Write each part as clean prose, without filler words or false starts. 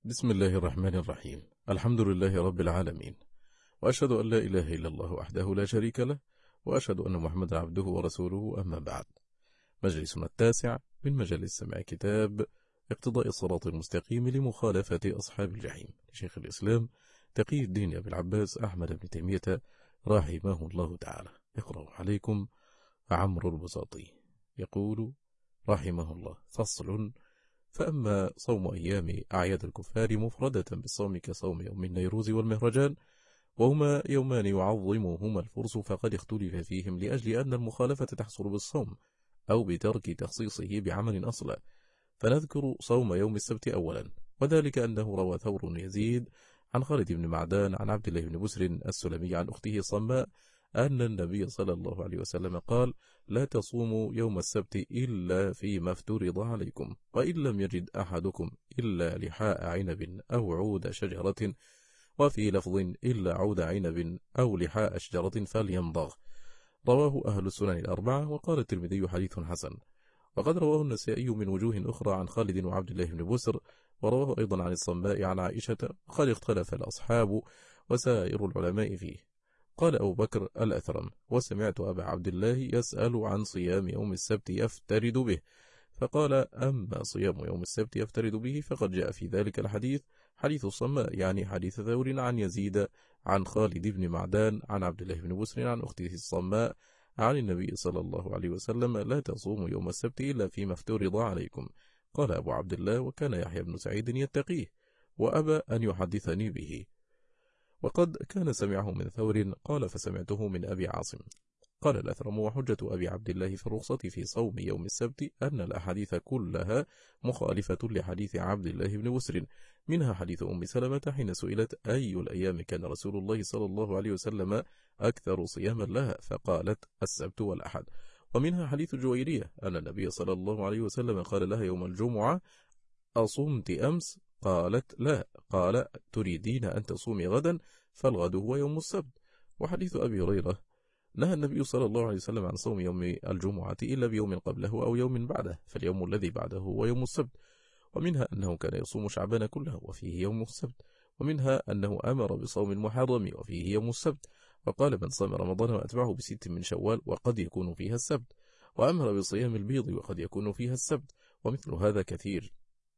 بسم الله الرحمن الرحيم. الحمد لله رب العالمين، وأشهد أن لا إله إلا الله وحده لا شريك له، وأشهد أن محمدا عبده ورسوله، أما بعد. مجلسنا التاسع من مجالس سماع كتاب اقتضاء الصراط المستقيم لمخالفة أصحاب الجحيم لشيخ الإسلام تقي الدين أبي العباس أحمد بن تيمية رحمه الله تعالى. يقرأ عليكم عمرو البساطي يقول رحمه الله: فصل: فأما صوم أيام أعياد الكفار مفردة بالصوم كصوم يوم النيروز والمهرجان، وهما يومان يعظمهما الفرس، فقد اختلف فيهم لأجل أن المخالفة تحصل بالصوم أو بترك تخصيصه بعمل أصلا. فنذكر صوم يوم السبت أولا، وذلك أنه روى ثور يزيد عن خالد بن معدان عن عبد الله بن بسر السلمي عن أخته صماء أن النبي صلى الله عليه وسلم قال: لا تصوموا يوم السبت إلا فيما افترض عليكم، وإن لم يجد أحدكم إلا لحاء عنب أو عود شجرة، وفي لفظ إلا عود عنب أو لحاء شجرة فليمضغ. رواه أهل السنن الأربعة، وقال الترمذي: حديث حسن. وقد رواه النسائي من وجوه أخرى عن خالد وعبد الله بن بسر، ورواه أيضا عن الصماء عن عائشة، وقد اختلف الأصحاب وسائر العلماء فيه. قال أبو بكر الأثرم: وسمعت أبا عبد الله يسأل عن صيام يوم السبت يفترد به، فقال: أما صيام يوم السبت يفترد به فقد جاء في ذلك الحديث حديث الصماء، يعني حديث ثور عن يزيد عن خالد بن معدان عن عبد الله بن بسر عن أخته الصماء عن النبي صلى الله عليه وسلم: لا تصوموا يوم السبت إلا فيما افترض عليكم. قال أبو عبد الله: وكان يحيى بن سعيد يتقيه، وأبى أن يحدثني به، وقد كان سمعه من ثور، قال: فسمعته من أبي عاصم. قال الأثرم: وحجة أبي عبد الله في الرخصة في صوم يوم السبت أن الأحاديث كلها مخالفة لحديث عبد الله بن بسر، منها حديث أم سلمة حين سئلت: أي الأيام كان رسول الله صلى الله عليه وسلم أكثر صياما لها؟ فقالت: السبت والأحد. ومنها حديث جويرية أن النبي صلى الله عليه وسلم قال لها يوم الجمعة: أصمت أمس؟ قالت: لا. قال: تريدين أن تصومي غدا؟ فالغد هو يوم السبت. وحديث أبي هريرة: نهى النبي صلى الله عليه وسلم عن صوم يوم الجمعة إلا بيوم قبله أو يوم بعده، فاليوم الذي بعده هو يوم السبت. ومنها أنه كان يصوم شعبان كله وفيه يوم السبت. ومنها أنه أمر بصوم المحرم وفيه يوم السبت، وقال: من صام رمضان وأتبعه بست من شوال وقد يكون فيها السبت، وأمر بصيام البيض وقد يكون فيها السبت، ومثل هذا كثير.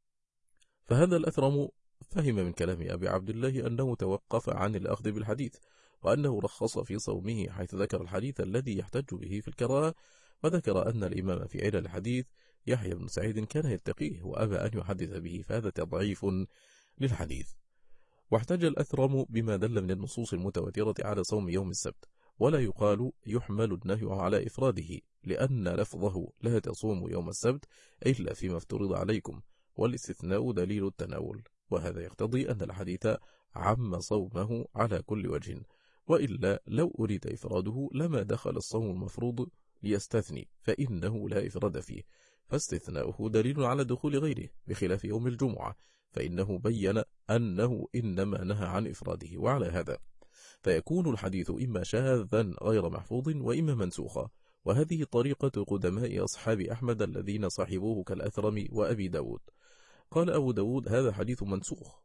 فهذا الأثرم فهم من كلام أبي عبد الله أنه توقف عن الأخذ بالحديث، وأنه رخص في صومه، حيث ذكر الحديث الذي يحتج به في الكراهة، وذكر أن الإمام في علل الحديث يحيى بن سعيد كان يتقيه وأبى أن يحدث به، فهذا تضعيف للحديث. واحتج الأثرم بما دل من النصوص المتواترة على صوم يوم السبت، ولا يقال يحمل النهي على إفراده، لأن لفظه لا تصوم يوم السبت إلا فيما افترض عليكم، والاستثناء دليل التناول، وهذا يقتضي أن الحديث عم صومه على كل وجه، وإلا لو أريد إفراده لما دخل الصوم المفروض ليستثني، فإنه لا إفراد فيه، فاستثناؤه دليل على دخول غيره، بخلاف يوم الجمعة فإنه بين أنه إنما نهى عن إفراده. وعلى هذا فيكون الحديث إما شاذا غير محفوظ وإما منسوخا، وهذه طريقة قدماء أصحاب أحمد الذين صاحبوه كالأثرم وأبي داود. قال أبو داود: هذا حديث منسوخ.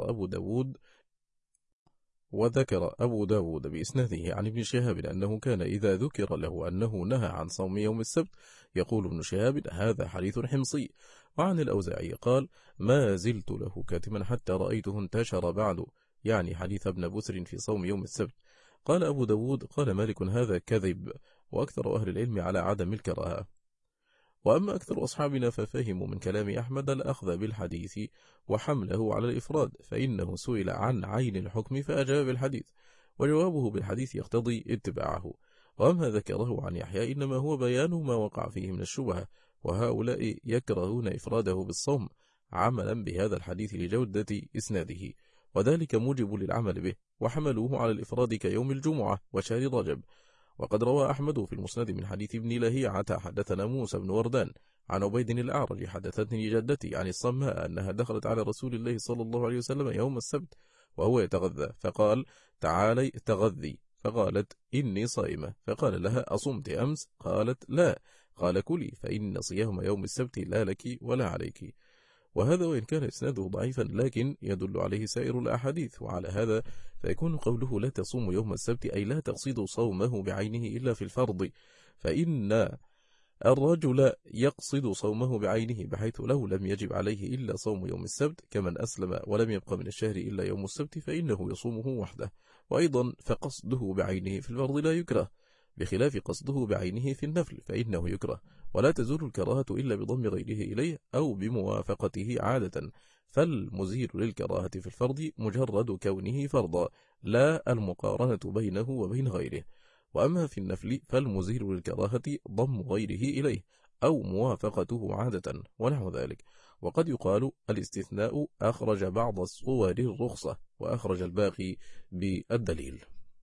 وذكر أبو داود بإسناده عن ابن شهاب أنه كان إذا ذكر له أنه نهى عن صوم يوم السبت يقول ابن شهاب: هذا حديث حمصي. وعن الأوزاعي قال: ما زلت له كاتما حتى رأيته انتشر بعد، يعني حديث ابن بسر في صوم يوم السبت. قال أبو داود: قال مالك: هذا كذب، وأكثر أهل العلم على عدم الكراهة. وأما أكثر أصحابنا ففهموا من كلام أحمد الأخذ بالحديث وحمله على الإفراد، فإنه سئل عن عين الحكم فأجاب بالحديث، وجوابه بالحديث يقتضي اتباعه. وأما ذكره عن يحيى إنما هو بيان ما وقع فيه من الشبهة، وهؤلاء يكرهون إفراده بالصوم عملا بهذا الحديث لجودة إسناده، وذلك موجب للعمل به، وحملوه على الإفراد كيوم الجمعة وشهر رجب. وقد روى أحمد في المسند من حديث ابن لهيعة حدثنا موسى بن وردان عن عبيد الأعرج حدثتني جدتي عن الصماء أنها دخلت على رسول الله صلى الله عليه وسلم يوم السبت وهو يتغذى، فقال: تعالي تغذي، فقالت: إني صائمة، فقال لها: أصمت أمس؟ قالت: لا. قال: كلي، فإن صيام يوم السبت لا لك ولا عليك. وهذا وإن كان إسناده ضعيفا لكن يدل عليه سائر الأحاديث. وعلى هذا فيكون قوله لا تصوم يوم السبت أي لا تقصد صومه بعينه إلا في الفرض، فإن الرجل يقصد صومه بعينه، بحيث لو لم يجب عليه إلا صوم يوم السبت كمن أسلم ولم يبقى من الشهر إلا يوم السبت فإنه يصومه وحده. وأيضا فقصده بعينه في الفرض لا يكره، بخلاف قصده بعينه في النفل فإنه يكره، ولا تزول الكراهة إلا بضم غيره إليه أو بموافقته عادة، فالمزيل للكراهة في الفرض مجرد كونه فرضا لا المقارنة بينه وبين غيره. وأما في النفل فالمزيل للكراهة ضم غيره إليه أو موافقته عادة ونحو ذلك. وقد يقال الاستثناء أخرج بعض الصور الرخصة وأخرج الباقي بالدليل.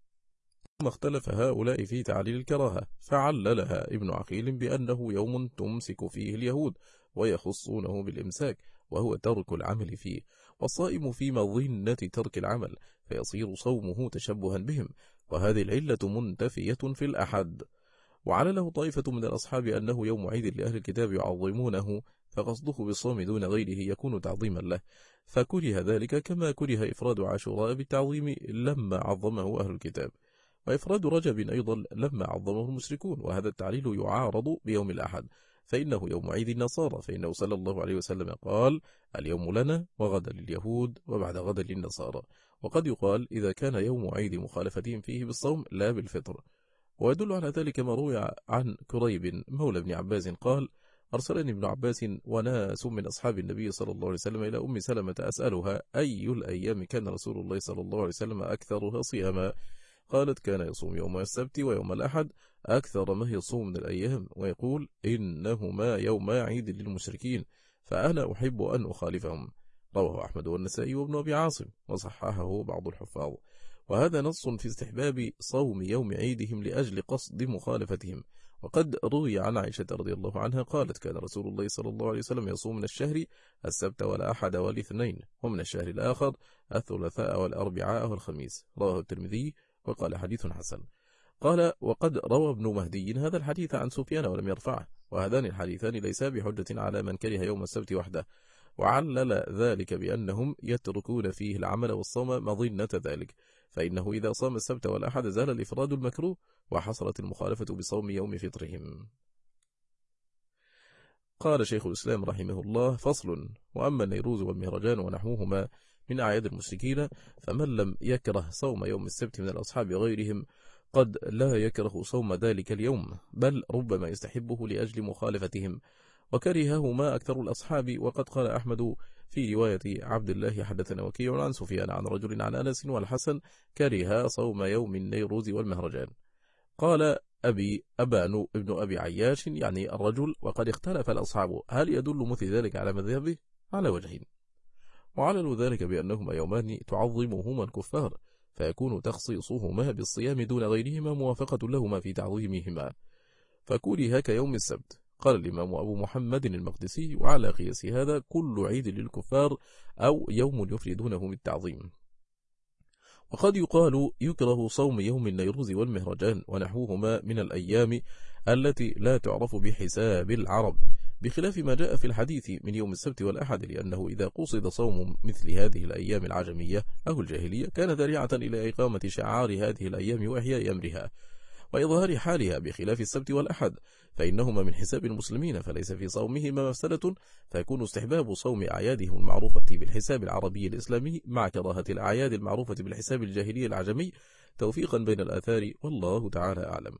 ثم اختلف هؤلاء في تعليل الكراهة، فعللها ابن عقيل بأنه يوم تمسك فيه اليهود ويخصونه بالإمساك وهو ترك العمل فيه، والصائم في مظنة ترك العمل فيصير صومه تشبها بهم، وهذه العلة منتفية في الأحد. وعلله طائفة من الأصحاب أنه يوم عيد لأهل الكتاب يعظمونه، فقصده بالصوم دون غيره يكون تعظيما له، فكره ذلك كما كره إفراد عاشوراء بالتعظيم لما عظمه أهل الكتاب، وإفراد رجب أيضا لما عظمه المشركون. وهذا التعليل يعارض بيوم الأحد، فإنه يوم عيد النصارى، فإنه صلى الله عليه وسلم قال اليوم لنا وغدا لليهود وبعد غدا للنصارى. وقد يقال إذا كان يوم عيد مخالفتهم فيه بالصوم لا بالفطر. ويدل على ذلك ما روي عن كريب مولى ابن عباس قال أرسلني ابن عباس وناس من أصحاب النبي صلى الله عليه وسلم إلى أم سلمة أسألها أي الأيام كان رسول الله صلى الله عليه وسلم أكثرها صياما؟ قالت كان يصوم يوم السبت ويوم الأحد أكثر ما يصوم من الأيام، ويقول إنهما يوم عيد للمشركين فأنا أحب أن أخالفهم. رواه أحمد والنسائي وابن أبي عاصم وصححه بعض الحفاظ. وهذا نص في استحباب صوم يوم عيدهم لأجل قصد مخالفتهم. وقد روي عن عائشة رضي الله عنها قالت كان رسول الله صلى الله عليه وسلم يصوم من الشهر السبت والأحد والاثنين، ومن الشهر الآخر الثلاثاء والأربعاء والخميس. رواه الترمذي وقال حديث حسن. قال وقد روى ابن مهدي هذا الحديث عن سفيان ولم يرفعه، وهذان الحديثان ليسا بحجة على من كره يوم السبت وحده، وعلل ذلك بأنهم يتركون فيه العمل والصوم مظنة ذلك، فإنه إذا صام السبت والأحد زال الإفراد المكروه وحصلت المخالفة بصوم يوم فطرهم. قال شيخ الإسلام رحمه الله فصل. وأما النيروز والمهرجان ونحوهما من أعياد المشركين فمن لم يكره صوم يوم السبت من الأصحاب غيرهم قد لا يكره صوم ذلك اليوم، بل ربما يستحبه لأجل مخالفتهم، وكرههما أكثر الأصحاب. وقد قال أحمد في رواية عبد الله حدثنا وكيع عن سفيان عن رجل عن أنس والحسن كره صوم يوم النيروز والمهرجان. قال أبان ابن أبي عياش يعني الرجل وقد اختلف الأصحاب هل يدل مثل ذلك على مذهبه؟ على وجهين، وعللوا ذلك بأنهما يومان تعظمهما الكفار فيكون تخصيصهما بالصيام دون غيرهما موافقة لهما في تعظيمهما، فكره كيوم السبت. قال الإمام أبو محمد المقدسي وعلى قياس هذا كل عيد للكفار أو يوم يفردونه بالتعظيم. وقد يقال يكره صوم يوم النيروز والمهرجان ونحوهما من الأيام التي لا تعرف بحساب العرب، بخلاف ما جاء في الحديث من يوم السبت والأحد، لأنه إذا قصد صوم مثل هذه الأيام العجمية أو الجاهلية كان ذريعة إلى إقامة شعار هذه الأيام وإحياء أمرها وإظهار حالها، بخلاف السبت والأحد فإنهما من حساب المسلمين فليس في صومهما مفسدة، فيكون استحباب صوم أعيادهم المعروفة بالحساب العربي الإسلامي مع كراهة الأعياد المعروفة بالحساب الجاهلي العجمي توفيقا بين الآثار، والله تعالى أعلم.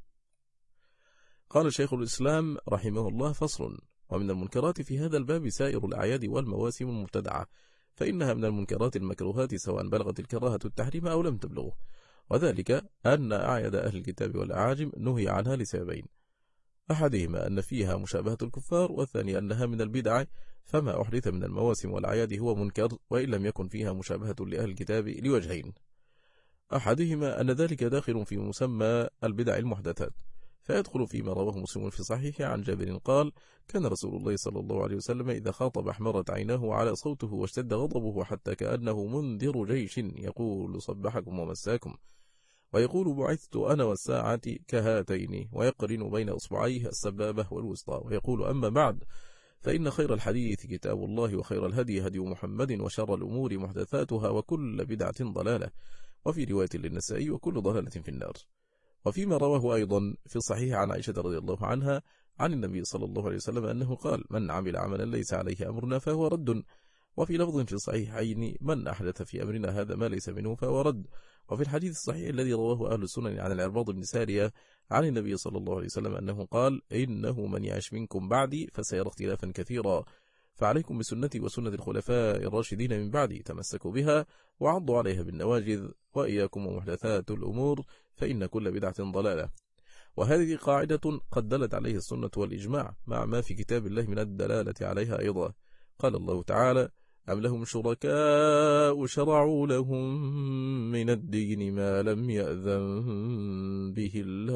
قال شيخ الإسلام رحمه الله فصل. ومن المنكرات في هذا الباب سائر الأعياد والمواسم المبتدعة، فإنها من المنكرات المكروهات سواء بلغت الكراهة التحريم أو لم تبلغه، وذلك أن أعياد أهل الكتاب والأعاجم نهي عنها لسببين: أحدهما أن فيها مشابهة الكفار، والثاني أنها من البدع، فما أحدث من المواسم والأعياد هو منكر وإن لم يكن فيها مشابهة لأهل الكتاب لوجهين: أحدهما أن ذلك داخل في مسمى البدع المحدثات، فيدخل فيما رواه مسلم في صحيح عن جابر قال كان رسول الله صلى الله عليه وسلم إذا خاطب احمرت عيناه وعلى صوته واشتد غضبه حتى كأنه منذر جيش يقول صبحكم ومساكم، ويقول بعثت أنا والساعة كهاتين، ويقرن بين أصبعيه السبابة والوسطى، ويقول أما بعد فإن خير الحديث كتاب الله وخير الهدي هدي محمد وشر الأمور محدثاتها وكل بدعة ضلالة. وفي رواية للنسائي وكل ضلالة في النار. وفيما رواه أيضا في الصحيح عن عائشة رضي الله عنها عن النبي صلى الله عليه وسلم أنه قال: من عمل عملا ليس عليه أمرنا فهو رد. وفي لفظ في الصحيحين: من أحدث في أمرنا هذا ما ليس منه فهو رد. وفي الحديث الصحيح الذي رواه أهل السنن عن العرباض بن سارية عن النبي صلى الله عليه وسلم أنه قال: إنه من يعش منكم بعدي فسيرى اختلافا كثيرا، فعليكم بسنتي وسنة الخلفاء الراشدين من بعدي، تمسكوا بها وعضوا عليها بالنواجذ، وإياكم ومحدثات الأمور فإن كل بدعة ضلالة. وهذه قاعدة قد دلت عليه السنة والإجماع مع ما في كتاب الله من الدلالة عليها أيضا. قال الله تعالى: أم لهم شركاء شرعوا لهم من الدين ما لم يأذن به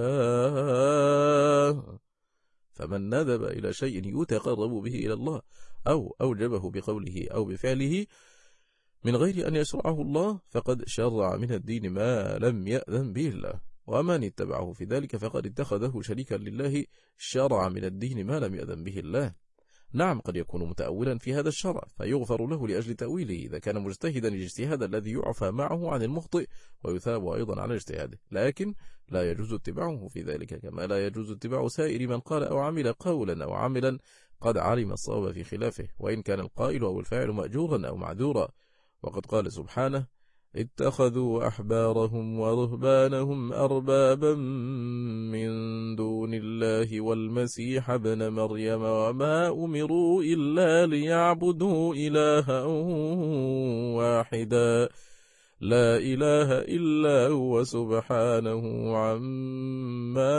الله، فمن ندب إلى شيء يتقرب به إلى الله أو أوجبه بقوله أو بفعله من غير أن يشرعه الله فقد شرع من الدين ما لم يأذن به الله، ومن اتبعه في ذلك فقد اتخذه شريكا لله شرع من الدين ما لم يأذن به الله. نعم، قد يكون متأولا في هذا الشرع فيغفر له لأجل تأويله إذا كان مجتهدا الاجتهاد الذي يعفى معه عن المخطئ ويثاب أيضا على اجتهاده، لكن لا يجوز اتباعه في ذلك، كما لا يجوز اتباع سائر من قال أو عمل قولا أو عملا قد علم الصواب في خلافه، وإن كان القائل أو الفاعل مأجورا أو معذورا. وقد قال سبحانه: اتخذوا أحبارهم ورهبانهم أربابا من دون الله والمسيح ابن مريم وما أمروا إلا ليعبدوا إلها واحدا لا إله إلا هو سبحانه عما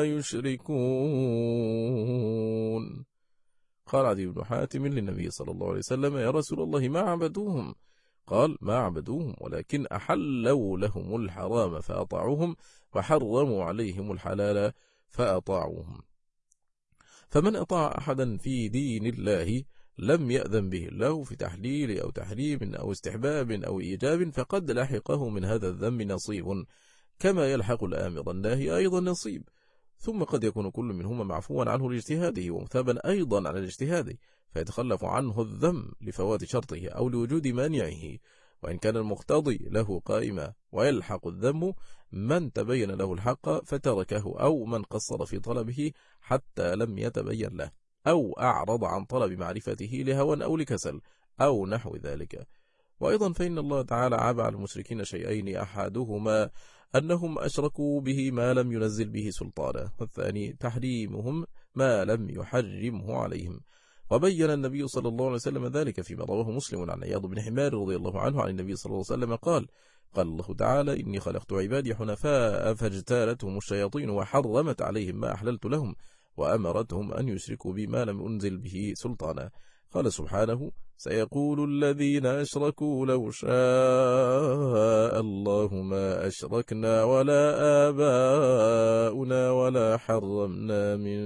يشركون. قال عدي بن حاتم للنبي صلى الله عليه وسلم: يا رسول الله ما عبدوهم؟ قال: ما عبدوهم ولكن أحلوا لهم الحرام فأطاعوهم وحرموا عليهم الحلال فأطاعوهم. فمن أطاع أحدا في دين الله لم يأذن به الله في تحليل أو تحريم أو استحباب أو إيجاب فقد لحقه من هذا الذنب نصيب، كما يلحق الآمر الناهي أيضا نصيب. ثم قد يكون كل منهما معفوا عنه لاجتهاده ومثابا أيضا على الاجتهاد فيتخلف عنه الذم لفوات شرطه أو لوجود مانعه، وإن كان المقتضي له قائما، ويلحق الذم من تبين له الحق فتركه أو من قصر في طلبه حتى لم يتبين له أو أعرض عن طلب معرفته لهوى أو لكسل أو نحو ذلك. وأيضا فإن الله تعالى عاب على المشركين شيئين: أحدهما أنهم أشركوا به ما لم ينزل به سلطانا، والثاني تحريمهم ما لم يحرمه عليهم. وبين النبي صلى الله عليه وسلم ذلك فيما رواه مسلم عن عياض بن حمار رضي الله عنه عن النبي صلى الله عليه وسلم قال: قال الله تعالى: إني خلقت عبادي حنفاء فاجتالتهم الشياطين وحرمت عليهم ما أحللت لهم وأمرتهم أن يشركوا بما لم أنزل به سلطانا. قال سبحانه: سيقول الذين أشركوا لو شاء الله ما أشركنا ولا آباؤنا ولا حرمنا من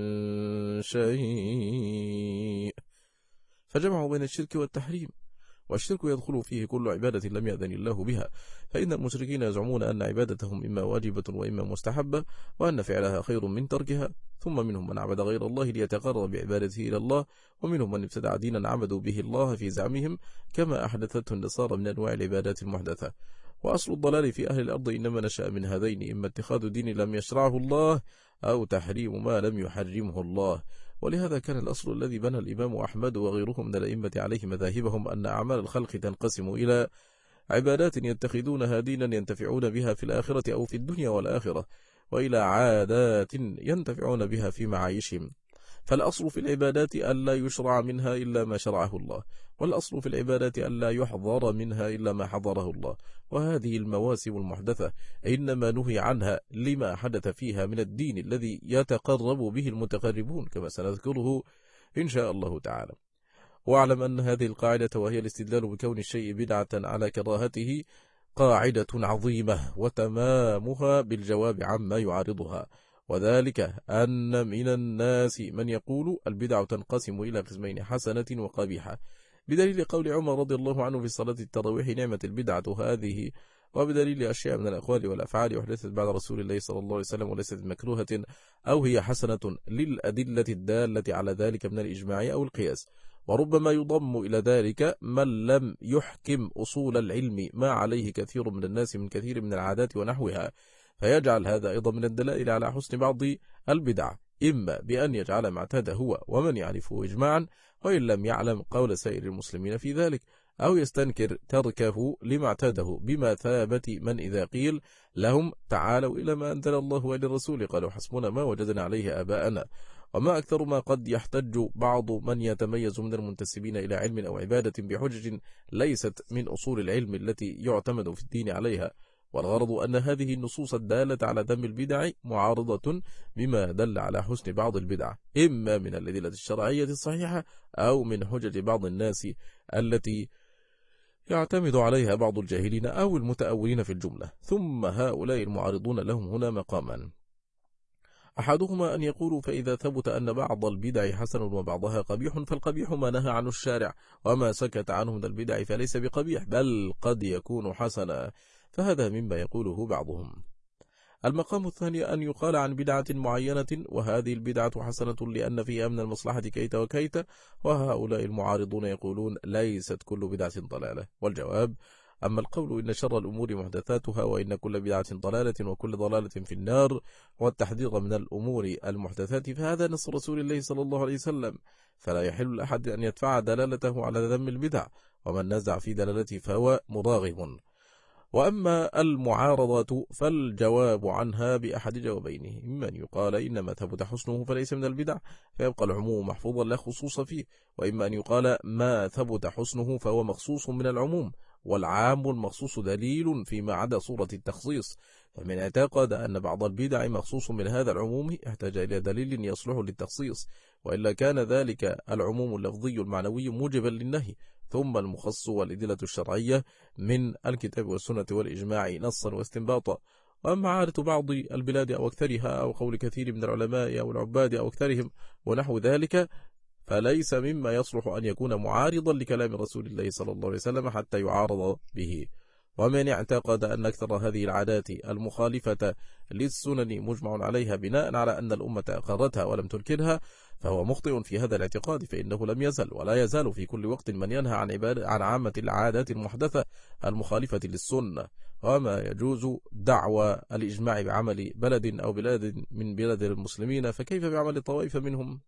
شيء. فجمعوا بين الشرك والتحريم، والشرك يدخل فيه كل عبادة لم يأذن الله بها، فإن المشركين يزعمون أن عبادتهم إما واجبة وإما مستحبة، وأن فعلها خير من تركها. ثم منهم من عبد غير الله ليتقرب بعبادته إلى الله، ومنهم من ابتدع دينا عبدوا به الله في زعمهم، كما أحدثته النصارى من أنواع العبادات المحدثة. وأصل الضلال في أهل الأرض إنما نشأ من هذين: إما اتخاذ دين لم يشرعه الله أو تحريم ما لم يحرمه الله. ولهذا كان الأصل الذي بنى الإمام أحمد وغيره من الأئمة عليه مذاهبهم أن أعمال الخلق تنقسم إلى عبادات يتخذونها دينا ينتفعون بها في الآخرة أو في الدنيا والآخرة، وإلى عادات ينتفعون بها في معايشهم. فالأصل في العبادات ألا يشرع منها إلا ما شرعه الله، والأصل في العبادات ألا يحضر منها إلا ما حضره الله. وهذه المواسم المحدثة إنما نهي عنها لما حدث فيها من الدين الذي يتقرب به المتقربون، كما سنذكره إن شاء الله تعالى. واعلم أن هذه القاعدة، وهي الاستدلال بكون الشيء بدعة على كراهته، قاعدة عظيمة وتمامها بالجواب عما يعارضها، وذلك أن من الناس من يقول البدع تنقسم إلى قسمين: حسنة وقبيحة، بدليل قول عمر رضي الله عنه في صلاة التراويح: نعمة البدعة هذه، وبدليل أشياء من الأقوال والأفعال أحدثت بعد رسول الله صلى الله عليه وسلم وليست مكروهة أو هي حسنة للأدلة الدالة على ذلك من الإجماع أو القياس. وربما يضم إلى ذلك من لم يحكم أصول العلم ما عليه كثير من الناس من كثير من العادات ونحوها، فيجعل هذا أيضا من الدلائل على حسن بعض البدع، إما بأن يجعل ما اعتاد هو ومن يعرفه إجماعا وإن لم يعلم قول سائر المسلمين في ذلك، أو يستنكر تركه لما اعتاده بمثابة من إذا قيل لهم تعالوا إلى ما أنزل الله وإلى الرسول قالوا حسبنا ما وجدنا عليه آباءنا. وما أكثر ما قد يحتج بعض من يتميز من المنتسبين إلى علم أو عبادة بحجج ليست من أصول العلم التي يعتمد في الدين عليها، والغرض أن هذه النصوص الدالة على ذم البدع معارضة بما دل على حسن بعض البدع، إما من الأدلة الشرعية الصحيحة أو من حجج بعض الناس التي يعتمد عليها بعض الجاهلين أو المتأولين في الجملة. ثم هؤلاء المعارضون لهم هنا مقامان، أحدهما أن يقولوا فإذا ثبت أن بعض البدع حسن وبعضها قبيح فالقبيح ما نهى عنه الشارع، وما سكت عنه من البدع فليس بقبيح بل قد يكون حسنا، فهذا مما يقوله بعضهم. المقام الثاني أن يقال عن بدعة معينة وهذه البدعة حسنة لأن فيها من المصلحة كيت وكيت، وهؤلاء المعارضون يقولون ليست كل بدعة ضلالة. والجواب: أما القول إن شر الأمور محدثاتها وإن كل بدعة ضلالة وكل ضلالة في النار والتحذير من الأمور المحدثات فهذا نص رسول الله صلى الله عليه وسلم، فلا يحل لأحد أن يدفع دلالته على ذم البدع، ومن نزع في دلالته فهو مراغب. وأما المعارضة فالجواب عنها بأحد جوابين: إما أن يقال إنما ثبت حسنه فليس من البدع فيبقى العموم محفوظا لا خصوص فيه، وإما أن يقال ما ثبت حسنه فهو مخصوص من العموم، والعام المخصوص دليل فيما عدا صورة التخصيص، فمن اعتقد أن بعض البدع مخصوص من هذا العموم احتاج إلى دليل يصلح للتخصيص، وإلا كان ذلك العموم اللفظي المعنوي موجبا للنهي، ثم المخصص والأدلة الشرعية من الكتاب والسنة والإجماع نصا واستنباطا. وأما عادة بعض البلاد أو أكثرها أو قول كثير من العلماء أو العباد أو أكثرهم ونحو ذلك فليس مما يصلح أن يكون معارضا لكلام رسول الله صلى الله عليه وسلم حتى يعارض به. ومن اعتقد أن أكثر هذه العادات المخالفة للسنن مجمع عليها بناء على أن الأمة أقرتها ولم تنكرها فهو مخطئ في هذا الاعتقاد، فإنه لم يزل ولا يزال في كل وقت من ينهى عن عامة العادات المحدثة المخالفة للسنة. وما يجوز دعوى الإجماع بعمل بلد أو بلاد من بلاد المسلمين فكيف بعمل طوائف منهم؟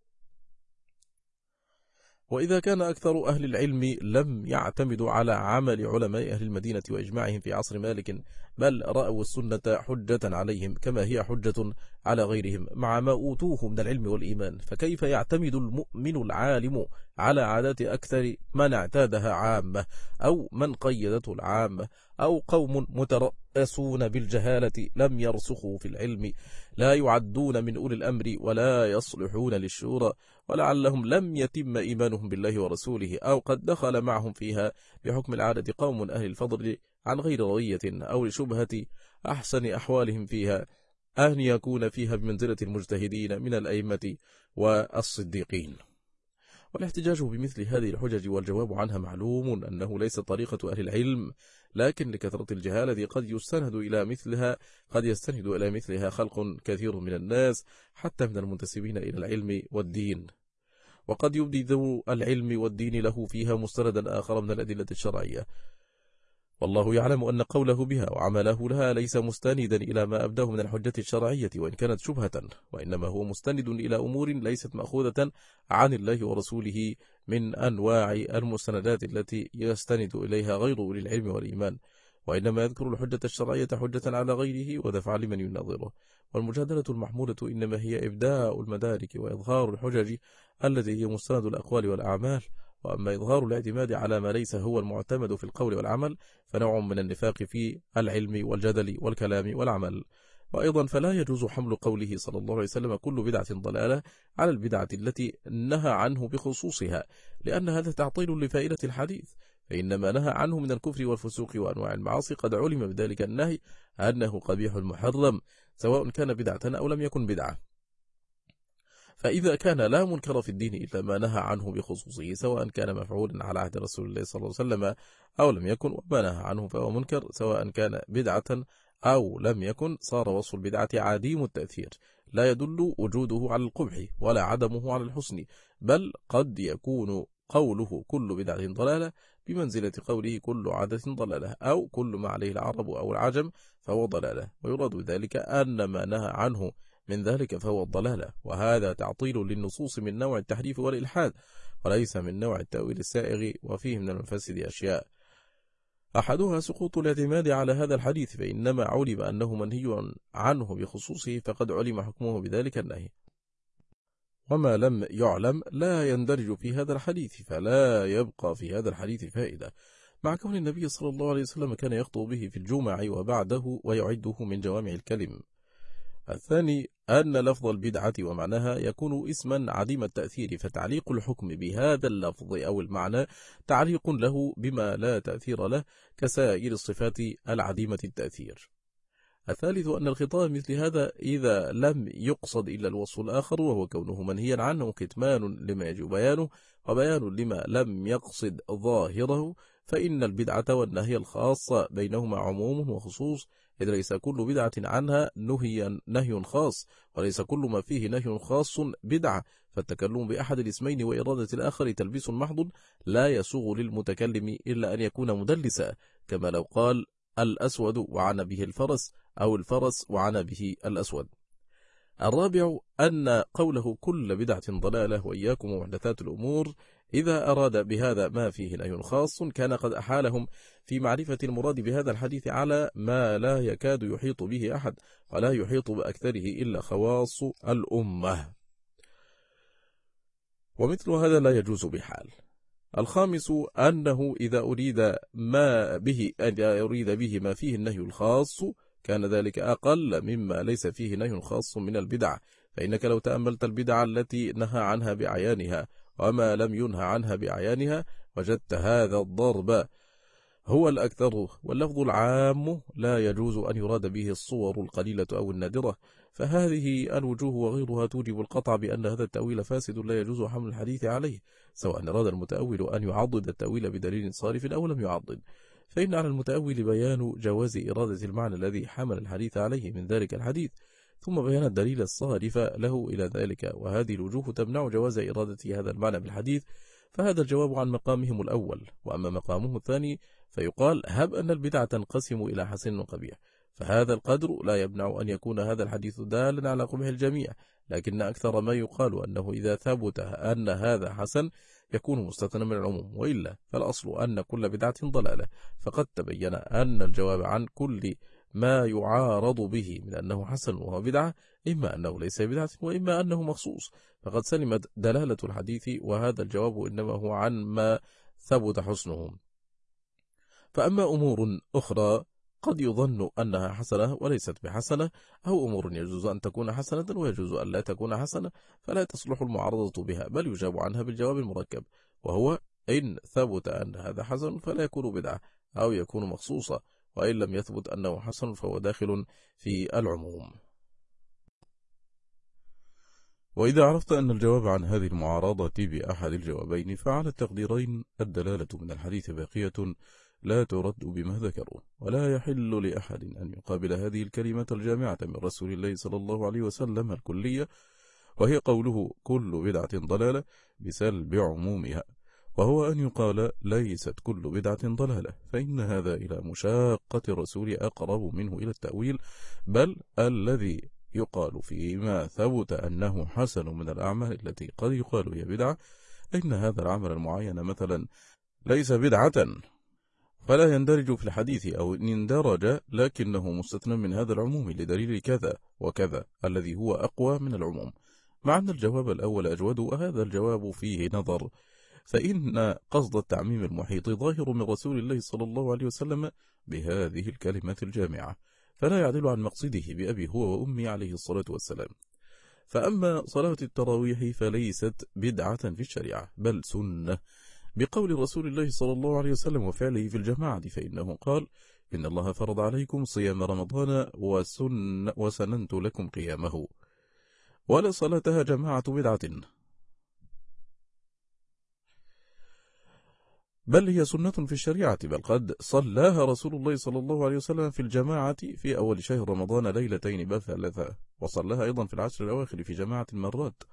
وإذا كان أكثر أهل العلم لم يعتمدوا على عمل علماء أهل المدينة وإجماعهم في عصر مالك بل رأوا السنة حجة عليهم كما هي حجة على غيرهم مع ما أوتوه من العلم والإيمان، فكيف يعتمد المؤمن العالم على عادات أكثر من اعتادها عامة أو من قيدته العامة أو قوم مترأسون بالجهالة لم يرسخوا في العلم لا يعدون من أولي الأمر ولا يصلحون للشورى ولعلهم لم يتم إيمانهم بالله ورسوله أو قد دخل معهم فيها بحكم العادة قوم أهل الفضل عن غير روية أو لشبهة أحسن أحوالهم فيها أن يكون فيها بمنزلة المجتهدين من الأئمة والصديقين. والاحتجاج بمثل هذه الحجج والجواب عنها معلوم أنه ليس طريقة أهل العلم، لكن لكثرة الجهالة قد يستند إلى مثلها خلق كثير من الناس حتى من المنتسبين إلى العلم والدين، وقد يبدي ذو العلم والدين له فيها مستندا آخر من الأدلة الشرعية، والله يعلم أن قوله بها وعمله لها ليس مستندا إلى ما أبداه من الحجة الشرعية وإن كانت شبهة، وإنما هو مستند إلى أمور ليست مأخوذة عن الله ورسوله من أنواع المستندات التي يستند إليها غير أولي العلم والإيمان، وإنما يذكر الحجة الشرعية حجة على غيره ودفع لمن يناظره. والمجادلة المحمولة إنما هي إبداء المدارك وإظهار الحجج التي هي مستند الأقوال والأعمال، وأما إظهار الاعتماد على ما ليس هو المعتمد في القول والعمل فنوع من النفاق في العلم والجدل والكلام والعمل. وأيضا فلا يجوز حمل قوله صلى الله عليه وسلم كل بدعة ضلالة على البدعة التي نهى عنه بخصوصها، لأن هذا تعطيل لفائدة الحديث، فإنما نهى عنه من الكفر والفسوق وأنواع المعاصي قد علم بذلك النهي أنه قبيح محرم سواء كان بدعة أو لم يكن بدعة. فإذا كان لا منكر في الدين إلا ما نهى عنه بخصوصه سواء كان مفعولا على عهد رسول الله صلى الله عليه وسلم أو لم يكن، وما نهى عنه فهو منكر سواء كان بدعة أو لم يكن، صار وصف البدعة عديم التأثير لا يدل وجوده على القبح ولا عدمه على الحسن، بل قد يكون قوله كل بدعة ضلالة بمنزلة قوله كل عادة ضلالة، أو كل ما عليه العرب أو العجم فهو ضلالة، ويراد ذلك أن ما نهى عنه من ذلك فهو الضلالة، وهذا تعطيل للنصوص من نوع التحريف والإلحاد، وليس من نوع التأويل السائغ، وفيه من المفاسد أشياء. أحدها سقوط الاعتماد على هذا الحديث، فإنما علم أنه منهي عنه بخصوصه فقد علم حكمه بذلك النهي، وما لم يعلم لا يندرج في هذا الحديث، فلا يبقى في هذا الحديث فائدة، مع كون النبي صلى الله عليه وسلم كان يخطب به في الجمع وبعده ويعده من جوامع الكلم. الثاني أن لفظ البدعة ومعناها يكون اسما عديم التأثير، فتعليق الحكم بهذا اللفظ أو المعنى تعليق له بما لا تأثير له كسائر الصفات العديمة التأثير. الثالث أن الخطاب مثل هذا إذا لم يقصد إلا الوصف الآخر وهو كونه منهيا عنه كتمان لما يجب بيانه وبيان لما لم يقصد ظاهره، فإن البدعة والنهي الخاص بينهما عموم وخصوص، إذ ليس كل بدعة عنها نهي خاص، وليس كل ما فيه نهي خاص بدعة، فالتكلم بأحد الاسمين وإرادة الآخر تلبيس محض لا يسوغ للمتكلم إلا أن يكون مدلسا، كما لو قال الأسود وعنى به الفرس أو الفرس وعنى به الأسود. الرابع أن قوله كل بدعة ضلالة وإياكم ومحدثات الأمور إذا أراد بهذا ما فيه نهي خاص كان قد أحالهم في معرفة المراد بهذا الحديث على ما لا يكاد يحيط به أحد، ولا يحيط بأكثره إلا خواص الأمة، ومثل هذا لا يجوز بحال. الخامس أنه إذا أريد به ما فيه النهي الخاص كان ذلك أقل مما ليس فيه نهي خاص من البدع، فإنك لو تأملت البدع التي نهى عنها بعيانها وما لم ينهى عنها بعيانها وجدت هذا الضرب هو الأكثر، واللفظ العام لا يجوز أن يراد به الصور القليلة أو النادرة، فهذه الوجوه وغيرها توجب القطع بأن هذا التأويل فاسد لا يجوز حمل الحديث عليه، سواء أراد المتأول أن يعضد التأويل بدليل صارف أو لم يعضد، فإن على المتأول بيان جواز إرادة المعنى الذي حمل الحديث عليه من ذلك الحديث، ثم بيان الدليل الصارف له إلى ذلك، وهذه الوجوه تمنع جواز إرادة هذا المعنى بالحديث، فهذا الجواب عن مقامهم الأول. وأما مقامه الثاني فيقال هب أن البدعة تنقسم إلى حسن وقبيح، فهذا القدر لا يمنع أن يكون هذا الحديث دالا على قبح الجميع، لكن أكثر ما يقال أنه إذا ثبت أن هذا حسن يكون مستثنى من العموم، وإلا فالأصل أن كل بدعة ضلالة، فقد تبين أن الجواب عن كل ما يعارض به من أنه حسن وهو بدعة إما أنه ليس بدعة وإما أنه مخصوص، فقد سلمت دلالة الحديث، وهذا الجواب إنما هو عن ما ثبت حسنه. فأما أمور أخرى قد يظن أنها حسنة وليست بحسنة، أو أمور يجوز أن تكون حسنة ويجوز أن لا تكون حسنة، فلا تصلح المعارضة بها، بل يجاب عنها بالجواب المركب، وهو إن ثبت أن هذا حسن فلا يكون بدعة أو يكون مخصوصة، وإن لم يثبت أنه حسن فهو داخل في العموم. وإذا عرفت أن الجواب عن هذه المعارضة بأحد الجوابين فعلى التقديرين الدلالة من الحديث باقية لا ترد بما ذكروا، ولا يحل لأحد أن يقابل هذه الكلمة الجامعة من رسول الله صلى الله عليه وسلم الكلية، وهي قوله كل بدعة ضلالة بسلب عمومها، وهو أن يقال ليست كل بدعة ضلالة، فإن هذا إلى مشاقة الرسول أقرب منه إلى التأويل، بل الذي يقال فيما ثبت أنه حسن من الأعمال التي قد يقال هي بدعة، إن هذا العمل المعين مثلا ليس بدعة فلا يندرج في الحديث، أو إن اندرج لكنه مستثنى من هذا العموم لدليل كذا وكذا الذي هو أقوى من العموم، مع أن الجواب الأول أجود، وهذا الجواب فيه نظر، فإن قصد التعميم المحيط ظاهر من رسول الله صلى الله عليه وسلم بهذه الكلمة الجامعة، فلا يعدل عن مقصده بأبي هو وأمي عليه الصلاة والسلام. فأما صلاة التراويح فليست بدعة في الشريعة بل سنة، بقول رسول الله صلى الله عليه وسلم وفعله في الجماعة، فإنه قال إن الله فرض عليكم صيام رمضان وسننت لكم قيامه، ولا صلاتها جماعة بدعة، بل هي سنة في الشريعة، بل قد صلاها رسول الله صلى الله عليه وسلم في الجماعة في أول شهر رمضان ليلتين بل ثلاثة، وصلاها أيضا في العشر الأواخر في جماعة مرات،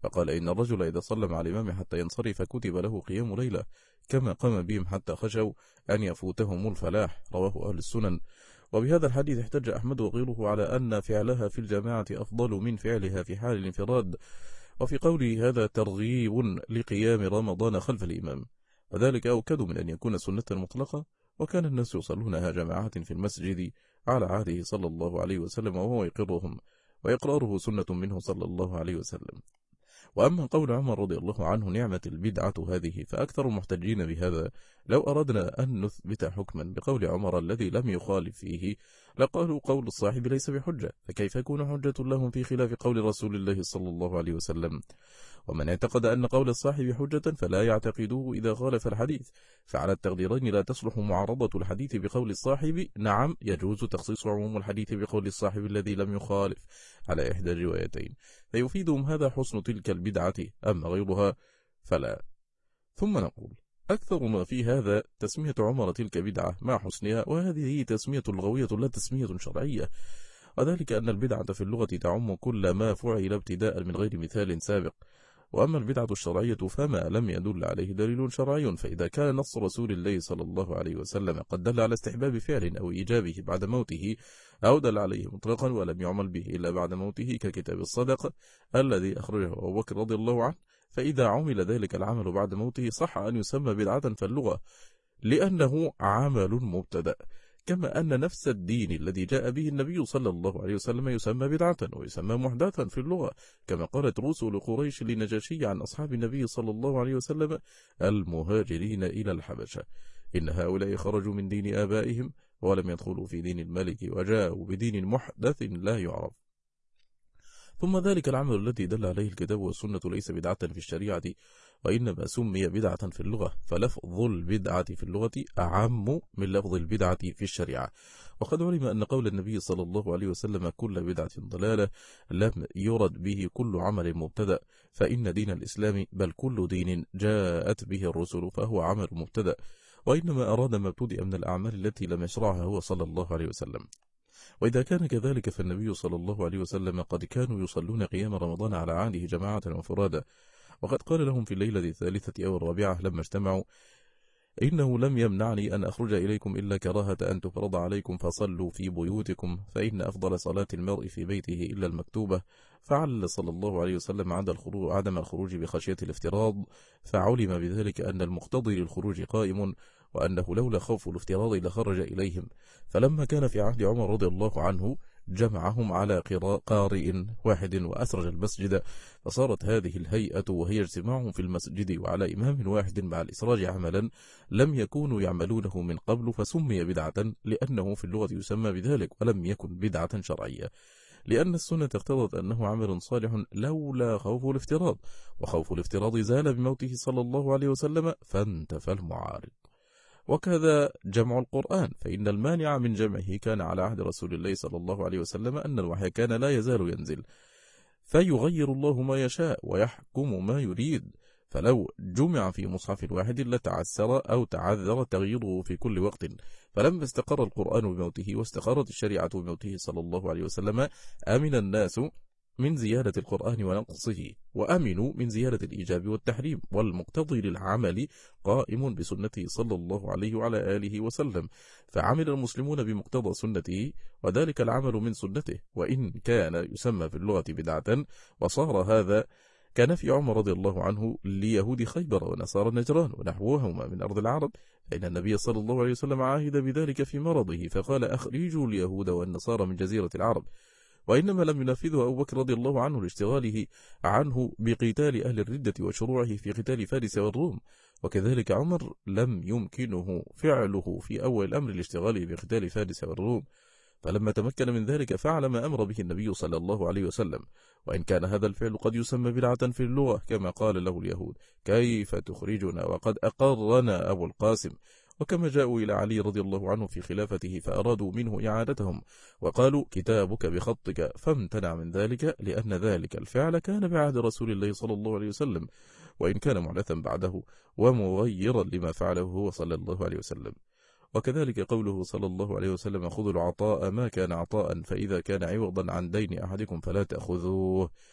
فقال إن الرجل إذا صلى مع الإمام حتى ينصرف كتب له قيام ليلة كما قام بهم حتى خشوا أن يفوتهم الفلاح، رواه أهل السنن. وبهذا الحديث احتج أحمد وغيره على أن فعلها في الجماعة أفضل من فعلها في حال الانفراد، وفي قوله هذا ترغيب لقيام رمضان خلف الإمام، وذلك أوكد من أن يكون سنة مطلقة، وكان الناس يصلونها جماعات في المسجد على عهده صلى الله عليه وسلم وهو يقرهم، وإقراره سنة منه صلى الله عليه وسلم. وأما قول عمر رضي الله عنه نعمة البدعة هذه، فأكثر المحتجين بهذا لو أردنا أن نثبت حكما بقول عمر الذي لم يخالف فيه لقالوا قول الصاحب ليس بحجة، فكيف يكون حجة لهم في خلاف قول رسول الله صلى الله عليه وسلم؟ ومن اعتقد أن قول الصاحب حجة فلا يعتقده إذا خالف الحديث، فعلى التقديرين لا تصلح معارضة الحديث بقول الصاحب. نعم يجوز تخصيص عموم الحديث بقول الصاحب الذي لم يخالف على إحدى الروايتين، فيفيدهم هذا حسن تلك البدعة، أما غيرها فلا. ثم نقول أكثر ما في هذا تسمية عمر تلك بدعة مع حسنها، وهذه تسمية لغوية لا تسمية شرعية، وذلك أن البدعة في اللغة تعم كل ما فعل ابتداء من غير مثال سابق. وأما البدعة الشرعية فما لم يدل عليه دليل شرعي، فإذا كان نص رسول الله صلى الله عليه وسلم قد دل على استحباب فعل أو إيجابه بعد موته، أو دل عليه مطلقا ولم يعمل به إلا بعد موته ككتاب الصدقة الذي أخرجه أبو بكر رضي الله عنه، فإذا عمل ذلك العمل بعد موته صح أن يسمى بدعة في اللغة لأنه عمل مبتدأ، كما أن نفس الدين الذي جاء به النبي صلى الله عليه وسلم يسمى بدعة ويسمى محدثا في اللغة، كما قالت رسل قريش لنجاشي عن أصحاب النبي صلى الله عليه وسلم المهاجرين إلى الحبشة إن هؤلاء خرجوا من دين آبائهم ولم يدخلوا في دين الملك وجاءوا بدين محدث لا يعرف. ثم ذلك العمل الذي دل عليه الكتاب والسنة ليس بدعة في الشريعة، وإنما سمي بدعة في اللغة، فلفظ البدعة في اللغة أعم من لفظ البدعة في الشريعة. وقد علم أن قول النبي صلى الله عليه وسلم كل بدعة ضلالة لم يرد به كل عمل مبتدأ، فإن دين الإسلام بل كل دين جاءت به الرسل فهو عمل مبتدأ، وإنما أراد ما ابتدأ من الأعمال التي لم يشرعها هو صلى الله عليه وسلم. وإذا كان كذلك فالنبي صلى الله عليه وسلم قد كانوا يصلون قيام رمضان على عهده جماعة وفرادا، وقد قال لهم في الليلة الثالثة أو الرابعة لما اجتمعوا إنه لم يمنعني أن أخرج إليكم إلا كراهة أن تفرض عليكم فصلوا في بيوتكم، فإن أفضل صلاة المرء في بيته إلا المكتوبة. فعل صلى الله عليه وسلم عدم الخروج بخشية الافتراض، فعلم بذلك أن المقتضي للخروج قائم، وأنه لولا خوف الافتراض لخرج إليهم. فلما كان في عهد عمر رضي الله عنه جمعهم على قارئ واحد وأسرج المسجد، فصارت هذه الهيئة وهي اجتماعهم في المسجد وعلى إمام واحد مع الإسراج عملا لم يكونوا يعملونه من قبل، فسمي بدعة لأنه في اللغة يسمى بذلك ولم يكن بدعة شرعية، لأن السنة اقتضت أنه عمل صالح لولا خوف الافتراض، وخوف الافتراض زال بموته صلى الله عليه وسلم فانتفى المعارض. وكذا جمع القرآن، فإن المانع من جمعه كان على عهد رسول الله صلى الله عليه وسلم أن الوحي كان لا يزال ينزل، فيغير الله ما يشاء ويحكم ما يريد، فلو جمع في مصحف واحد لتعسر أو تعذر تغييره في كل وقت، فلما استقر القرآن بموته واستقرت الشريعة بموته صلى الله عليه وسلم أمن الناس من زيادة القرآن ونقصه، وأمنوا من زيادة الإيجاب والتحريم، والمقتضي للعمل قائم بسنته صلى الله عليه وعلى آله وسلم، فعمل المسلمون بمقتضى سنته، وذلك العمل من سنته، وإن كان يسمى في اللغة بدعة. وصار هذا كنفي عمر رضي الله عنه ليهود خيبر ونصارى نجران ونحوهما من أرض العرب، فإن النبي صلى الله عليه وسلم عاهد بذلك في مرضه، فقال أخرجوا اليهود والنصارى من جزيرة العرب، وإنما لم ينفذه أبو بكر رضي الله عنه لاشتغاله عنه بقتال أهل الردة وشروعه في قتال فارس والروم، وكذلك عمر لم يمكنه فعله في أول الأمر لاشتغاله بقتال فارس والروم، فلما تمكن من ذلك فعل ما أمر به النبي صلى الله عليه وسلم، وإن كان هذا الفعل قد يسمى بدعة في اللغة كما قال له اليهود كيف تخرجنا وقد أقرنا أبو القاسم، وكما جاءوا إلى علي رضي الله عنه في خلافته فأرادوا منه إعادتهم وقالوا كتابك بخطك، فامتنع من ذلك لأن ذلك الفعل كان بعهد رسول الله صلى الله عليه وسلم، وإن كان محدثا بعده ومغيرا لما فعله هو صلى الله عليه وسلم. وكذلك قوله صلى الله عليه وسلم خذوا العطاء ما كان عطاء، فإذا كان عوضا عن دين أحدكم فلا تأخذوه،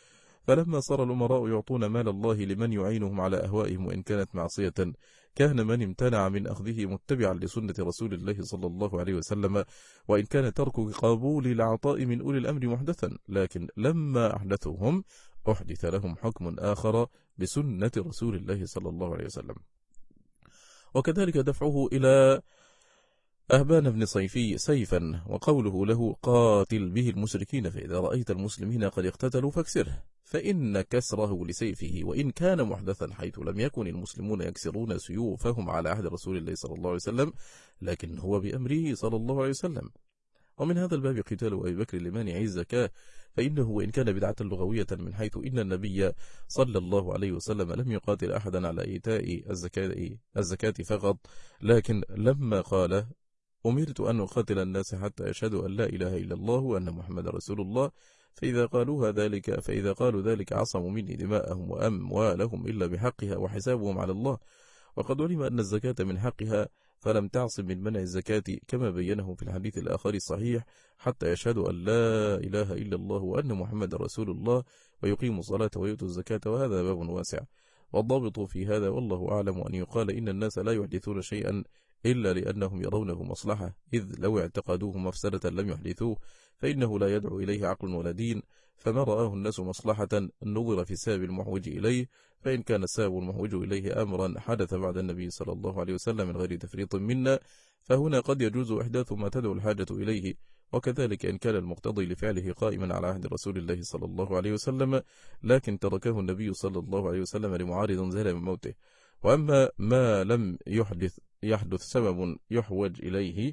فلما صار الأمراء يعطون مال الله لمن يعينهم على أهوائهم وإن كانت معصية، كان من امتنع من أخذه متبعا لسنة رسول الله صلى الله عليه وسلم، وإن كان ترك قبول العطاء من أولي الأمر محدثا، لكن لما أحدثوهم أحدث لهم حكم آخر بسنة رسول الله صلى الله عليه وسلم. وكذلك دفعه إلى أهبان بن صيفي سيفا، وقوله له قاتل به المشركين، فإذا رأيت المسلمين قد اقتتلوا فاكسره، فإن كسره لسيفه وإن كان محدثا، حيث لم يكن المسلمون يكسرون سيوفهم على عهد رسول الله صلى الله عليه وسلم، لكن هو بأمره صلى الله عليه وسلم. ومن هذا الباب قتال أبي بكر لمانع الزكاة، فإنه وإن كان بدعة لغوية، من حيث إن النبي صلى الله عليه وسلم لم يقاتل أحدا على إيتاء الزكاة فقط، لكن لما قال أمرت أن أقاتل الناس حتى يشهدوا أن لا إله إلا الله وأن محمد رسول الله، فإذا قالوا ذلك عصموا مني دماءهم وأموالهم إلا بحقها وحسابهم على الله. وقد علم أن الزكاة من حقها، فلم تعصم من منع الزكاة كما بينه في الحديث الآخر الصحيح، حتى يشهدوا أن لا إله إلا الله وأن محمد رسول الله ويقيموا الصلاة ويؤتوا الزكاة، وهذا باب واسع. والضابط في هذا والله أعلم أن يقال إن الناس لا يحدثون شيئا إلا لأنهم يرونه مصلحة، إذ لو اعتقدوه مفسدة لم يحدثوه، فإنه لا يدعو إليه عقل ولا دين. فما رآه الناس مصلحة نظر في السبب المحوج إليه، فإن كان السبب المحوج إليه أمرا حدث بعد النبي صلى الله عليه وسلم من غير تفريط منا، فهنا قد يجوز إحداث ما تدعو الحاجة إليه. وكذلك إن كان المقتضي لفعله قائما على عهد رسول الله صلى الله عليه وسلم، لكن تركه النبي صلى الله عليه وسلم لمعارض زال من موته. وأما ما لم يحدث سبب يحوج إليه،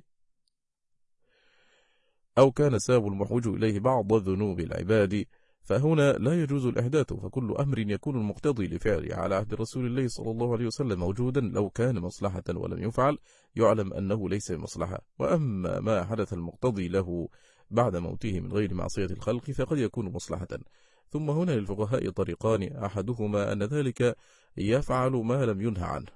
أو كان سبب المحوج إليه بعض ذنوب العباد، فهنا لا يجوز الإحداث، فكل أمر يكون المقتضي لفعله على عهد رسول الله صلى الله عليه وسلم موجودا لو كان مصلحة ولم يفعل، يعلم أنه ليس مصلحة. وأما ما حدث المقتضي له بعد موته من غير معصية الخلق فقد يكون مصلحة. ثم هنا للفقهاء طريقان، أحدهما أن ذلك يفعل ما لم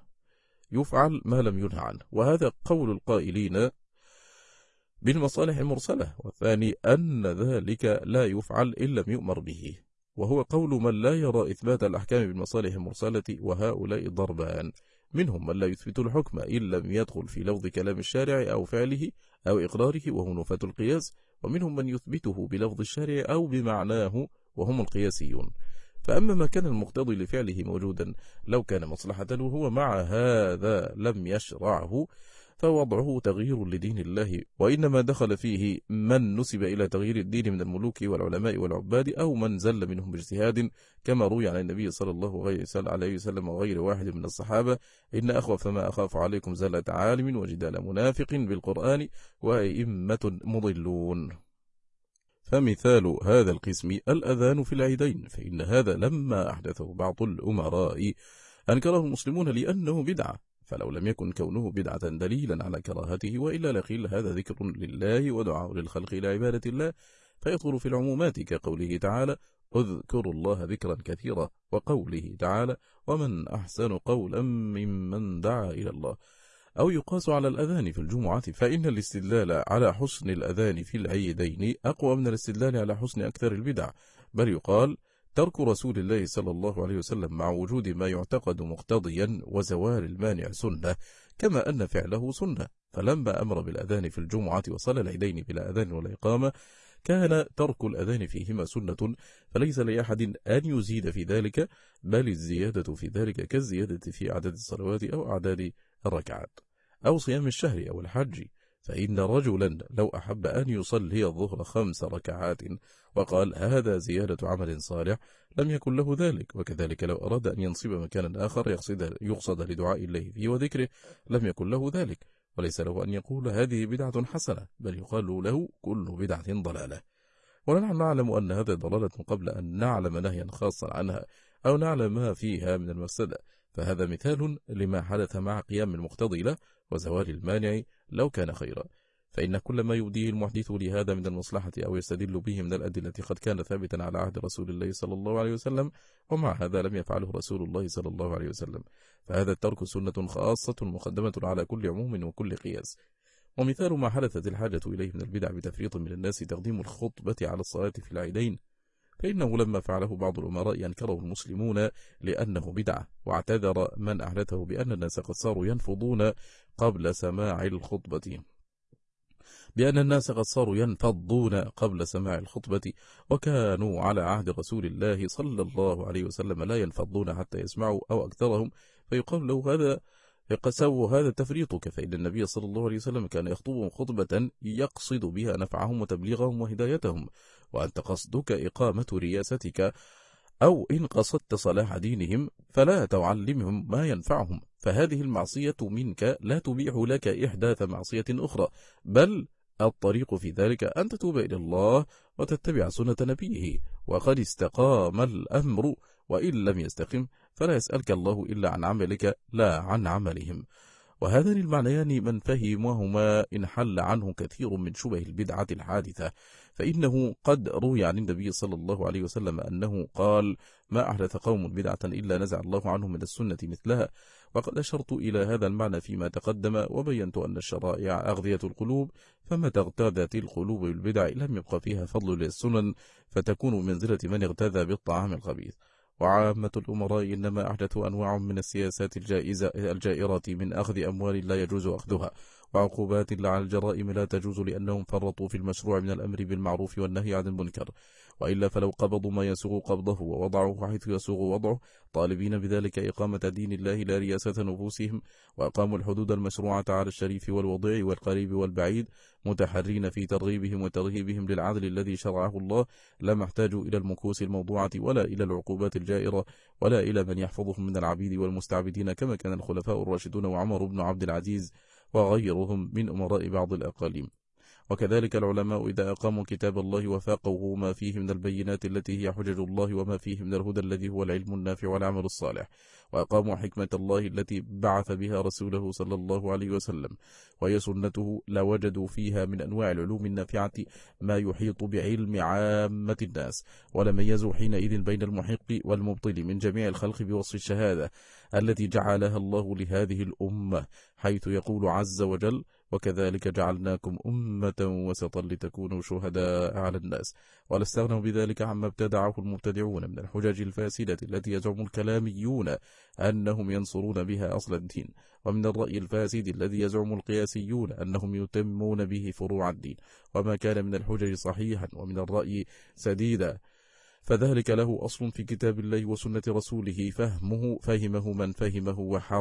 ينهى عنه، وهذا قول القائلين بالمصالح المرسلة، والثاني أن ذلك لا يفعل إن لم يؤمر به، وهو قول من لا يرى إثبات الأحكام بالمصالح المرسلة، وهؤلاء ضربان: منهم من لا يثبت الحكم إن لم يدخل في لفظ كلام الشارع أو فعله أو إقراره، وهو نفاة القياس، ومنهم من يثبته بلفظ الشارع أو بمعناه، وهم القياسيون. فأما ما كان المقتضي لفعله موجودا لو كان مصلحة وهو مع هذا لم يشرعه، فوضعه تغيير لدين الله، وإنما دخل فيه من نسب إلى تغيير الدين من الملوك والعلماء والعباد، أو من زل منهم باجتهاد، كما روي عن النبي صلى الله عليه وسلم وغير واحد من الصحابة: إن أخوف ما أخاف عليكم زلة عالم وجدال منافق بالقرآن وأئمة مضلون. فمثال هذا القسم الأذان في العيدين، فإن هذا لما أحدثه بعض الأمراء أنكره المسلمون لأنه بدعة، فلو لم يكن كونه بدعة دليلا على كراهته، وإلا لقيل هذا ذكر لله ودعاء للخلق إلى عبادة الله، فيدخل في العمومات كقوله تعالى: اذكروا الله ذكرا كثيرا، وقوله تعالى: ومن أحسن قولا ممن دعا إلى الله. أو يقاس على الأذان في الجمعة، فإن الاستدلال على حسن الأذان في العيدين أقوى من الاستدلال على حسن أكثر البدع، بل يقال: ترك رسول الله صلى الله عليه وسلم مع وجود ما يعتقد مقتضيا وزوال المانع سنة، كما أن فعله سنة. فلما أمر بالأذان في الجمعة وصلى العيدين بلا أذان ولا إقامة، كان ترك الأذان فيهما سنة، فليس لأحد أن يزيد في ذلك، بل الزيادة في ذلك كالزيادة في عدد الصلوات أو أعداد الركعات أو صيام الشهر أو الحج. فإن رجلا لو أحب أن يصلي الظهر 5 ركعات وقال هذا زيادة عمل صالح، لم يكن له ذلك. وكذلك لو أراد أن ينصب مكانا آخر يقصد لدعاء الله فيه وذكره، لم يكن له ذلك. وليس له أن يقول هذه بدعة حسنة، بل يقال له كل بدعة ضلالة. ونحن نعلم أن هذا ضلالة قبل أن نعلم نهيا خاصا عنها أو نعلم ما فيها من المفسدة. فهذا مثال لما حدث مع قيام المقتضي له وزوال المانع لو كان خيرا. فإن كل ما يوديه المحدث لهذا من المصلحة أو يستدل به من الأدلة قد كان ثابتا على عهد رسول الله صلى الله عليه وسلم، ومع هذا لم يفعله رسول الله صلى الله عليه وسلم، فهذا الترك سنة خاصة مقدمة على كل عموم وكل قياس. ومثال ما حدثت الحاجة إليه من البدع بتفريط من الناس تقديم الخطبة على الصلاة في العيدين، فإنه لما فعله بعض الأمراء أنكره المسلمون لأنه بدعة، واعتذر من أحدثه بأن الناس قد صاروا ينفضون قبل سماع الخطبة وكانوا على عهد رسول الله صلى الله عليه وسلم لا ينفضون حتى يسمعوا أو أكثرهم، فيقال له هذا سووا هذا تفريطك، فإن النبي صلى الله عليه وسلم كان يخطبهم خطبة يقصد بها نفعهم وتبليغهم وهدايتهم، وأنت قصدك إقامة رياستك، أو إن قصدت صلاح دينهم فلا تعلمهم ما ينفعهم، فهذه المعصية منك لا تبيح لك إحداث معصية أخرى، بل الطريق في ذلك أن تتوب إلى الله وتتبع سنة نبيه، وقد استقام الأمر، وإن لم يستقم فلا يسألك الله إلا عن عملك لا عن عملهم. وهذان المعنيان من فهمهما انحل عنه كثير من شبه البدعة الحادثة، فإنه قد روي عن النبي صلى الله عليه وسلم أنه قال: ما أحدث قوم بدعة إلا نزع الله عنهم من السنة مثلها. وقد أشرت إلى هذا المعنى فيما تقدم، وبينت أن الشرائع أغذية القلوب، فمتى اغتاذت القلوب بالبدع لم يبقى فيها فضل للسنن، فتكون منزلة من اغتاذ بالطعام الخبيث. وعامة الأمراء إنما أحدثوا أنواع من السياسات الجائرة من أخذ أموال لا يجوز أخذها، وعقوبات على الجرائم لا تجوز لأنهم فرطوا في المشروع من الأمر بالمعروف والنهي عن المنكر، وإلا فلو قبضوا ما يسوغ قبضه ووضعوه حيث يسوغ وضعه، طالبين بذلك إقامة دين الله لا رياسة نفوسهم، وأقاموا الحدود المشروعة على الشريف والوضيع والقريب والبعيد، متحرين في ترغيبهم وترهيبهم للعدل الذي شرعه الله، لم يحتاجوا إلى المكوس الموضوعة ولا إلى العقوبات الجائرة ولا إلى من يحفظهم من العبيد والمستعبدين، كما كان الخلفاء الراشدون وعمر بن عبد العزيز وغيرهم من أمراء بعض الأقاليم. وكذلك العلماء إذا أقاموا كتاب الله وفاقوا ما فيه من البينات التي هي حجج الله وما فيه من الهدى الذي هو العلم النافع والعمل الصالح، وأقاموا حكمة الله التي بعث بها رسوله صلى الله عليه وسلم وهي سنته، لوجدوا فيها من أنواع العلوم النافعة ما يحيط بعلم عامة الناس، ولميزوا حينئذ بين المحق والمبطل من جميع الخلق بوصف الشهادة التي جعلها الله لهذه الأمة، حيث يقول عز وجل: وكذلك جعلناكم أمة وسطا لتكونوا شهداء على الناس. ولا استغنوا بذلك عما ابتدعه المبتدعون من الحجج الفاسدة التي يزعم الكلاميون أنهم ينصرون بها أصل الدين، ومن الرأي الفاسد الذي يزعم القياسيون أنهم يتمون به فروع الدين، وما كان من الحجج صحيحا ومن الرأي سديدا، فذلك له أصل في كتاب الله وسنة رسوله، فهمه من فهمه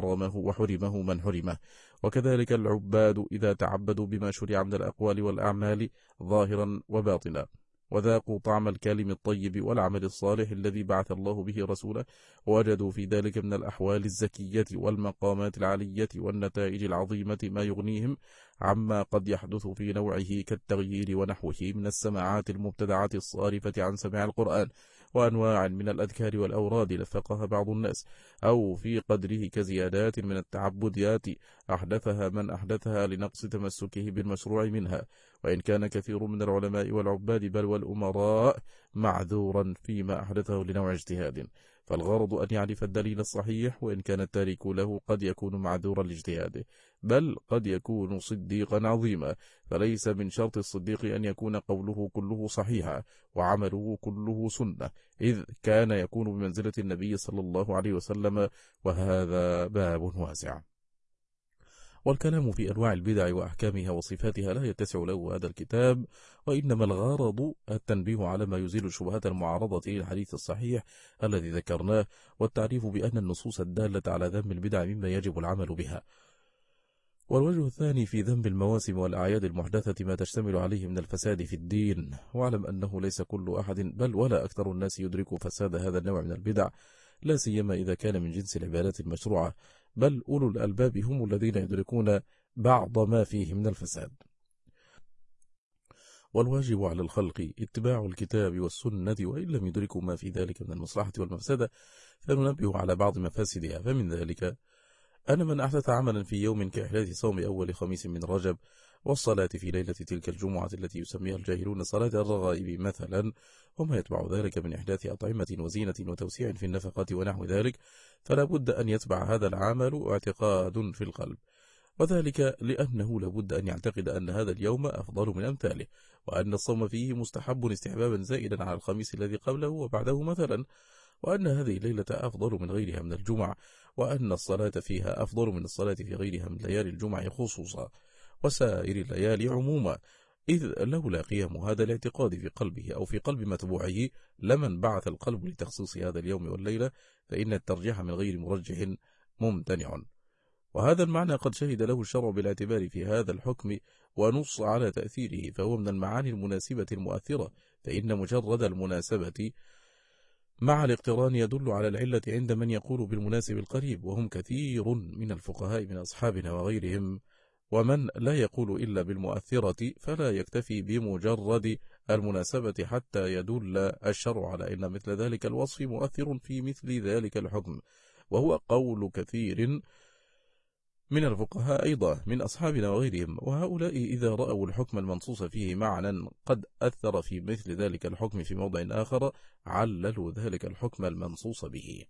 وحرمه من حرمه. وكذلك العباد إذا تعبدوا بما شرع من الأقوال والأعمال ظاهرا وباطنا، وذاقوا طعم الكلم الطيب والعمل الصالح الذي بعث الله به رسوله، ووجدوا في ذلك من الأحوال الزكية والمقامات العالية والنتائج العظيمة ما يغنيهم عما قد يحدث في نوعه كالتغيير ونحوه من السماعات المبتدعة الصارفة عن سماع القرآن، وأنواع من الأذكار والأوراد لفقها بعض الناس، أو في قدره كزيادات من التعبديات أحدثها من أحدثها لنقص تمسكه بالمشروع منها، وإن كان كثير من العلماء والعباد بل والأمراء معذورا فيما أحدثه لنوع اجتهاد، فالغرض أن يعرف الدليل الصحيح، وإن كان التارك له قد يكون معذورا لاجتهاده، بل قد يكون صديقا عظيما، فليس من شرط الصديق أن يكون قوله كله صحيحا وعمله كله سنة، إذ كان يكون بمنزلة النبي صلى الله عليه وسلم، وهذا باب واسع. والكلام في أنواع البدع وأحكامها وصفاتها لا يتسع له هذا الكتاب، وإنما الغرض التنبيه على ما يزيل الشبهات المعارضة للحديث الصحيح الذي ذكرناه، والتعريف بأن النصوص الدالة على ذم البدع مما يجب العمل بها. والوجه الثاني في ذنب المواسم والأعياد المحدثة ما تشتمل عليه من الفساد في الدين، واعلم أنه ليس كل أحد بل ولا أكثر الناس يدرك فساد هذا النوع من البدع، لا سيما إذا كان من جنس العبادات المشروعة، بل أولو الألباب هم الذين يدركون بعض ما فيه من الفساد. والواجب على الخلق اتباع الكتاب والسنة، وإن لم يدركوا ما في ذلك من المصلحة والمفسدة فننبه على بعض مفاسدها. فمن ذلك أن من أحدث عملا في يوم كإحداث صوم أول خميس من رجب، والصلاة في ليلة تلك الجمعة التي يسميها الجاهلون صلاة الرغائب مثلا، وما يتبع ذلك من إحداث أطعمة وزينة وتوسيع في النفقة ونحو ذلك، فلا بد أن يتبع هذا العمل اعتقاد في القلب، وذلك لأنه لابد أن يعتقد أن هذا اليوم أفضل من أمثاله، وأن الصوم فيه مستحب استحبابا زائدا على الخميس الذي قبله وبعده مثلا، وأن هذه الليلة أفضل من غيرها من الجمع، وأن الصلاة فيها أفضل من الصلاة في غيرها من ليالي الجمع خصوصا وسائر الليالي عموما، إذ لولا قيام هذا الاعتقاد في قلبه أو في قلب متبوعه لما انبعث القلب لتخصيص هذا اليوم والليلة، فإن الترجيح من غير مرجح ممتنع. وهذا المعنى قد شهد له الشرع بالاعتبار في هذا الحكم ونص على تأثيره، فهو من المعاني المناسبة المؤثرة، فإن مجرد المناسبة مع الاقتران يدل على العلة عند من يقول بالمناسب القريب، وهم كثير من الفقهاء من أصحابنا وغيرهم. ومن لا يقول إلا بالمؤثرة فلا يكتفي بمجرد المناسبة حتى يدل الشرع على أن مثل ذلك الوصف مؤثر في مثل ذلك الحكم، وهو قول كثير من الفقهاء أيضا من أصحابنا وغيرهم. وهؤلاء إذا رأوا الحكم المنصوص فيه معنى قد أثر في مثل ذلك الحكم في موضع آخر عللوا ذلك الحكم المنصوص به.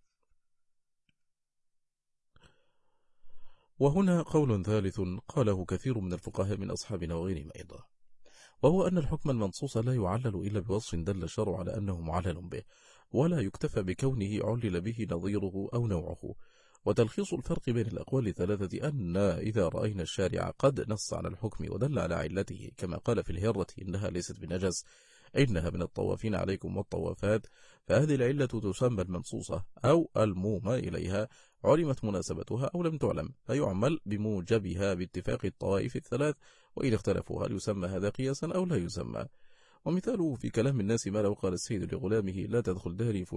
وهنا قول ثالث قاله كثير من الفقهاء من أصحابنا وغيرهم أيضا، وهو أن الحكم المنصوص لا يعلل إلا بوصف دل الشرع على أنه معلل به، ولا يكتفى بكونه علل به نظيره أو نوعه. وتلخيص الفرق بين الأقوال الثلاثة أن إذا رأينا الشارع قد نص على الحكم ودل على علته، كما قال في الهرة إنها ليست بنجس، إنها من الطوافين عليكم والطوافات، فهذه العلة تسمى المنصوصة أو المومى إليها، علمت مناسبتها أو لم تعلم فيعمل بموجبها باتفاق الطوائف الثلاث، وإن اختلفوا هل يسمى هذا قياسا أو لا يسمى. ومثاله في كلام الناس ما لو قال السيد لغلامه لا تدخل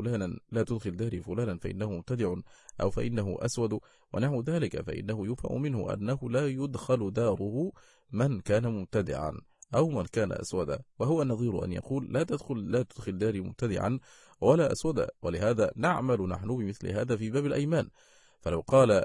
داري فلانا فإنه مبتدع أو فإنه أسود ونحو ذلك، فإنه يفهم منه أنه لا يدخل داره من كان مبتدعا أو من كان أسودا، وهو النظير أن يقول لا تدخل داري مبتدعا ولا أسودا. ولهذا نعمل نحن بمثل هذا في باب الأيمان، فلو قال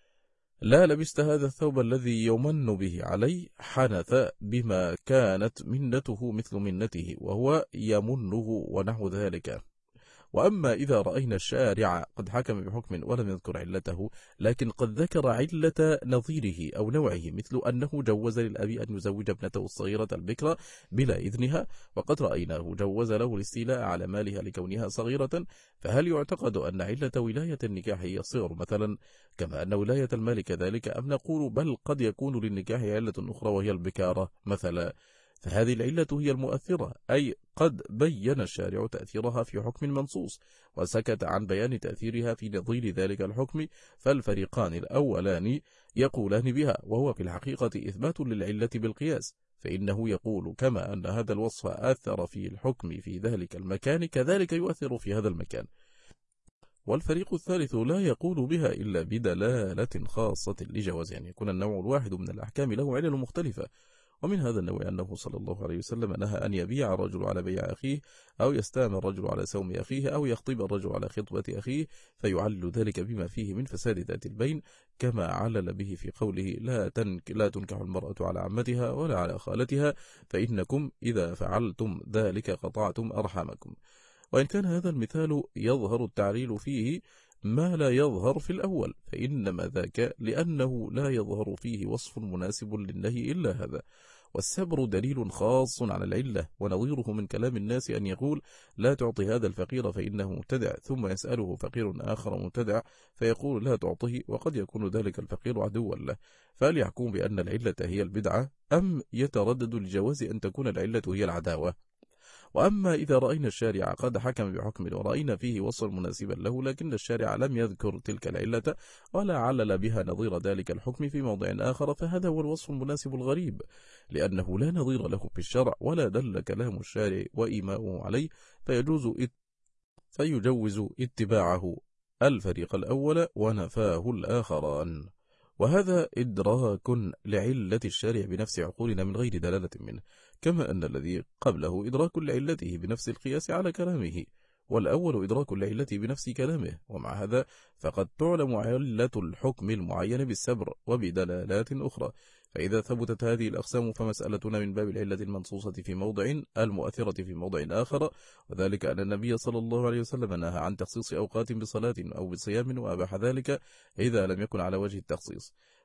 لا لبست هذا الثوب الذي يمن به علي حنث بما كانت منته مثل منته وهو يمنه ونحو ذلك. وأما إذا رأينا الشارع قد حكم بحكم ولم يذكر علته، لكن قد ذكر علة نظيره أو نوعه، مثل أنه جوز للأب أن يزوج ابنته الصغيرة البكرة بلا إذنها، وقد رأيناه جوز له الاستيلاء على مالها لكونها صغيرة، فهل يعتقد أن علة ولاية النكاح هي الصغر مثلا، كما أن ولاية المال كذلك، أم نقول بل قد يكون للنكاح علة أخرى وهي البكارة مثلا؟ فهذه العلة هي المؤثرة، أي قد بين الشارع تأثيرها في حكم منصوص وسكت عن بيان تأثيرها في نظير ذلك الحكم، فالفريقان الأولان يقولان بها، وهو في الحقيقة إثبات للعلة بالقياس، فإنه يقول كما أن هذا الوصف أثر في الحكم في ذلك المكان كذلك يؤثر في هذا المكان. والفريق الثالث لا يقول بها إلا بدلالة خاصة لجواز أن يكون النوع الواحد من الأحكام له علل مختلفة. ومن هذا النوع أنه صلى الله عليه وسلم نهى أن يبيع الرجل على بيع أخيه، أو يستام الرجل على سوم أخيه، أو يخطب الرجل على خطبة أخيه، فيعلل ذلك بما فيه من فساد ذات البين، كما علل به في قوله لا تنكح المرأة على عمتها ولا على خالتها، فإنكم إذا فعلتم ذلك قطعتم أرحامكم. وإن كان هذا المثال يظهر التعليل فيه ما لا يظهر في الأول، فإنما ذاك لأنه لا يظهر فيه وصف مناسب للنهي إلا هذا. والسبر دليل خاص على العلة، ونظيره من كلام الناس أن يقول لا تعطي هذا الفقير فإنه مبتدع، ثم يسأله فقير آخر مبتدع فيقول لا تعطه، وقد يكون ذلك الفقير عدوا له، فهل يحكم بأن العلة هي البدعة أم يتردد لجواز أن تكون العلة هي العداوة؟ وأما إذا رأينا الشارع قد حكم بحكم ورأينا فيه وصفا مناسبا له، لكن الشارع لم يذكر تلك العلة ولا علل بها نظير ذلك الحكم في موضع آخر، فهذا هو الوصف المناسب الغريب، لأنه لا نظير له في الشرع ولا دل كلام الشارع وإيماؤه عليه، فيجوز اتباعه الفريق الأول ونفاه الآخران. وهذا إدراك لعلة الشارع بنفس عقولنا من غير دلالة منه، كما أن الذي قبله إدراك لعلته بنفس القياس على كلامه، والأول إدراك لعلته بنفس كلامه. ومع هذا فقد تعلم علة الحكم المعين بالسبر وبدلالات أخرى، فإذا ثبتت هذه الأقسام فمسألتنا من باب العلة المنصوصة في موضع المؤثرة في موضع آخر، وذلك أن النبي صلى الله عليه وسلم نهى عن تخصيص أوقات بصلاة أو بصيام، وأباح ذلك إذا لم يكن على وجه التخصيص،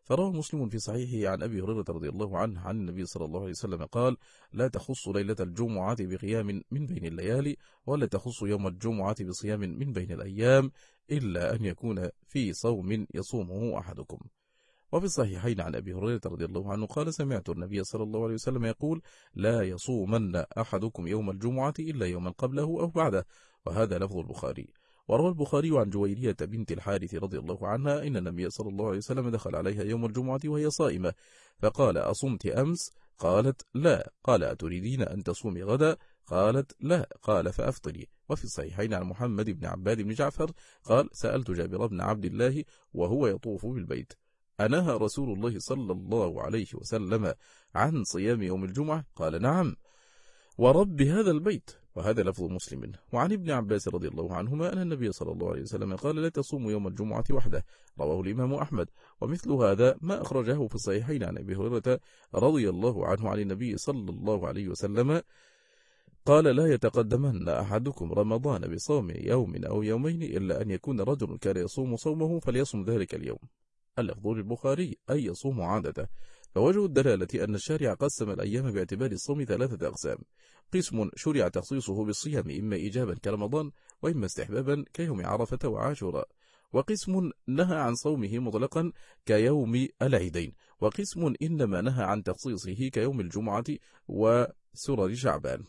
فروى مسلم في صحيحه عن أبي هريرة رضي الله عنه عن النبي صلى الله عليه وسلم قال: لا تخص ليلة الجمعة بقيام من بين الليالي، ولا تخص يوم الجمعة بصيام من بين الأيام، إلا أن يكون في صوم يصومه أحدكم. وفي الصحيحين عن أبي هريرة رضي الله عنه قال: سمعت النبي صلى الله عليه وسلم يقول: لا يصومن أحدكم يوم الجمعة إلا يوما قبله أو بعده. وهذا لفظ البخاري. وروى البخاري عن جويرية بنت الحارث رضي الله عنها إن النبي صلى الله عليه وسلم دخل عليها يوم الجمعة وهي صائمة، فقال: أصمت أمس؟ قالت: لا. قال: أتريدين أن تصومي غدا؟ قالت: لا. قال: فأفطري. وفي الصحيحين عن محمد بن عباد بن جعفر قال: سألت جابر بن عبد الله وهو يطوف بالبيت: أنهى رسول الله صلى الله عليه وسلم عن صيام يوم الجمعة؟ قال: نعم، ورب هذا البيت. وهذا لفظ مسلم. وعن ابن عباس رضي الله عنهما أن النبي صلى الله عليه وسلم قال: لا تصوم يوم الجمعة وحده. رواه الإمام أحمد. ومثل هذا ما أخرجه في الصحيحين عن أبي هريرة رضي الله عنه عن النبي صلى الله عليه وسلم قال: لا يتقدمن أحدكم رمضان بصوم يوم أو يومين، إلا أن يكون رجل كان يصوم صومه فليصم ذلك اليوم. اللفظ للبخاري أي يصوم عادته. فوجه الدلالة أن الشارع قسم الأيام باعتبار الصوم 3 أقسام: قسم شرع تخصيصه بالصيام إما إيجابا كرمضان، وإما استحبابا كيوم عرفة وعاشوراء، وقسم نهى عن صومه مطلقا كيوم العيدين، وقسم إنما نهى عن تخصيصه كيوم الجمعة وسرر شعبان.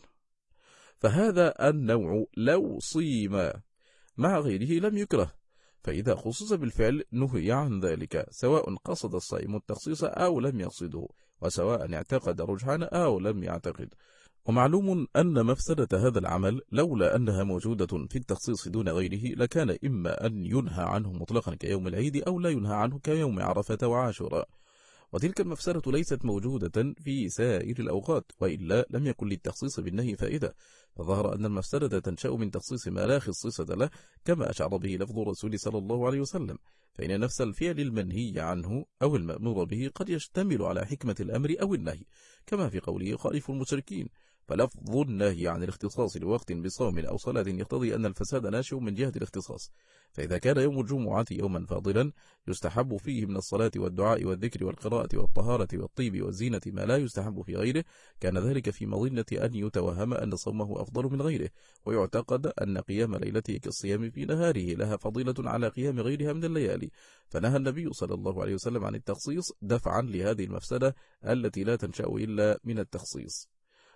فهذا النوع لو صيم مع غيره لم يكره، فإذا خصص بالفعل نهي عن ذلك، سواء قصد الصائم التخصيص أو لم يقصده، وسواء اعتقد رجحان أو لم يعتقد. ومعلوم أن مفسدة هذا العمل لولا أنها موجودة في التخصيص دون غيره لكان إما أن ينهى عنه مطلقا كيوم العيد أو لا ينهى عنه كيوم عرفة وعاشوراء، وتلك المفسدة ليست موجودة في سائر الأوقات، وإلا لم يكن للتخصيص بالنهي فائدة. فظهر أن المفسدة تنشأ من تخصيص ما لا خصيصة له، كما أشعر به لفظ الرسول صلى الله عليه وسلم، فإن نفس الفعل المنهي عنه أو المأمور به قد يشتمل على حكمة الأمر أو النهي، كما في قوله: خالف المشركين. فلفظ النهي عن الاختصاص لوقت بصوم أو صلاة يقتضي أن الفساد ناشئ من جهة الاختصاص. فإذا كان يوم الجمعة يوما فاضلا يستحب فيه من الصلاة والدعاء والذكر والقراءة والطهارة والطيب والزينة ما لا يستحب في غيره، كان ذلك في مظنة أن يتوهم أن صومه أفضل من غيره، ويعتقد أن قيام ليلته كالصيام في نهاره لها فضيلة على قيام غيرها من الليالي. فنهى النبي صلى الله عليه وسلم عن التخصيص دفعا لهذه المفسدة التي لا تنشأ إلا من التخصيص.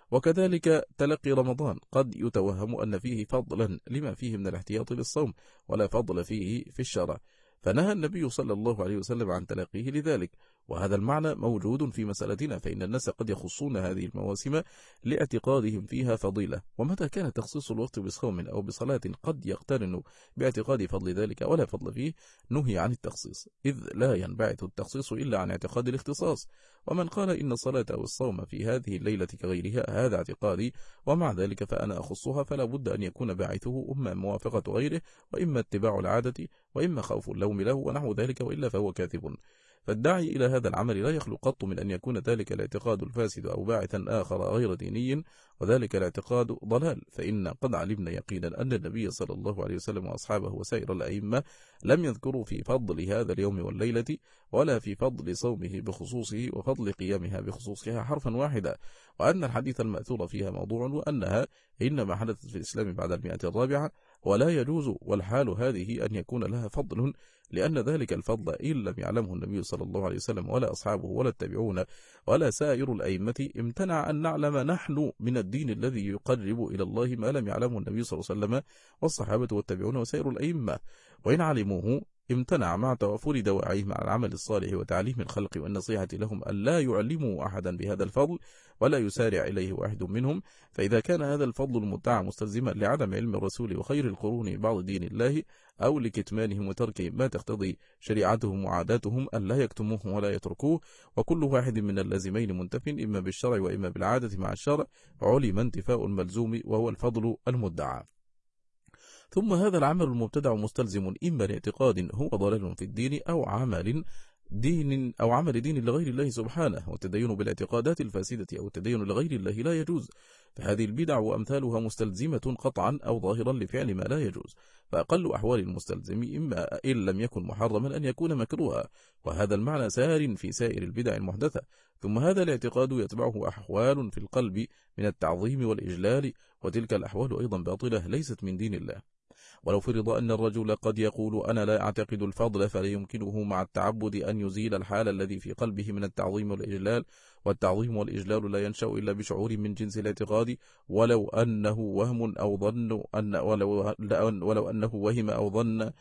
وكذلك تلقي رمضان قد يتوهم أن فيه فضلا لما فيه من الاحتياط للصوم، ولا فضل فيه في الشرع، فنهى النبي صلى الله عليه وسلم عن تلقيه لذلك. وهذا المعنى موجود في مسألتنا، فإن الناس قد يخصون هذه المواسم لاعتقادهم فيها فضيلة، ومتى كان تخصيص الوقت بصوم أو بصلاة قد يقترن باعتقاد فضل ذلك ولا فضل فيه، نهي عن التخصيص، إذ لا ينبعث التخصيص إلا عن اعتقاد الاختصاص. ومن قال إن الصلاة أو الصوم في هذه الليلة كغيرها هذا اعتقادي، ومع ذلك فأنا أخصها، فلا بد أن يكون باعثه إما موافقة غيره، وإما اتباع العادة، وإما خوف اللوم له ونحو ذلك، وإلا فهو كاذب. فالداعي إلى هذا العمل لا يخلو قط من أن يكون ذلك الاعتقاد الفاسد أو باعثا آخر غير ديني، وذلك الاعتقاد ضلال. فإن قد علمنا يقينا أن النبي صلى الله عليه وسلم وأصحابه وسائر الأئمة لم يذكروا في فضل هذا اليوم والليلة، ولا في فضل صومه بخصوصه وفضل قيامها بخصوصها حرفا واحدا، وأن الحديث المأثور فيها موضوع، وأنها إنما حدثت في الإسلام بعد 104، ولا يجوز والحال هذه أن يكون لها فضل، لأن ذلك الفضل إن لم يعلمه النبي صلى الله عليه وسلم ولا أصحابه ولا التابعون ولا سائر الأئمة، امتنع أن نعلم نحن من الدين الذي يقرب إلى الله ما لم يعلمه النبي صلى الله عليه وسلم والصحابة والتابعون وسائر الأئمة، وإن علموه امتنع مع توافر دواعيهم على العمل الصالح وتعليم الخلق والنصيحة لهم أن لا يعلموا أحدا بهذا الفضل ولا يسارع إليه واحد منهم. فإذا كان هذا الفضل المدعى مستلزما لعدم علم الرسول وخير القرون بعض دين الله، أو لكتمانهم وترك ما تقتضي شريعتهم وعاداتهم أن لا يكتموه ولا يتركوه، وكل واحد من اللازمين منتف إما بالشرع وإما بالعادة مع الشرع، علم انتفاء الملزوم وهو الفضل المدعى. ثم هذا العمل المبتدع مستلزم إما لاعتقاد هو ضلال في الدين أو عمل دين لغير الله سبحانه، والتدين بالاعتقادات الفاسدة أو التدين لغير الله لا يجوز. فهذه البدع وأمثالها مستلزمة قطعا أو ظاهرا لفعل ما لا يجوز، فأقل أحوال المستلزم إما إن لم يكن محرما أن يكون مكروها، وهذا المعنى سار في سائر البدع المحدثة. ثم هذا الاعتقاد يتبعه أحوال في القلب من التعظيم والإجلال، وتلك الأحوال أيضا باطلة ليست من دين الله. ولو فرض أن الرجل قد يقول أنا لا أعتقد الفضل، فلا يمكنه مع التعبد أن يزيل الحال الذي في قلبه من التعظيم والإجلال، والتعظيم والإجلال لا ينشأ إلا بشعور من جنس الاعتقاد، ولو أنه وهم أو ظن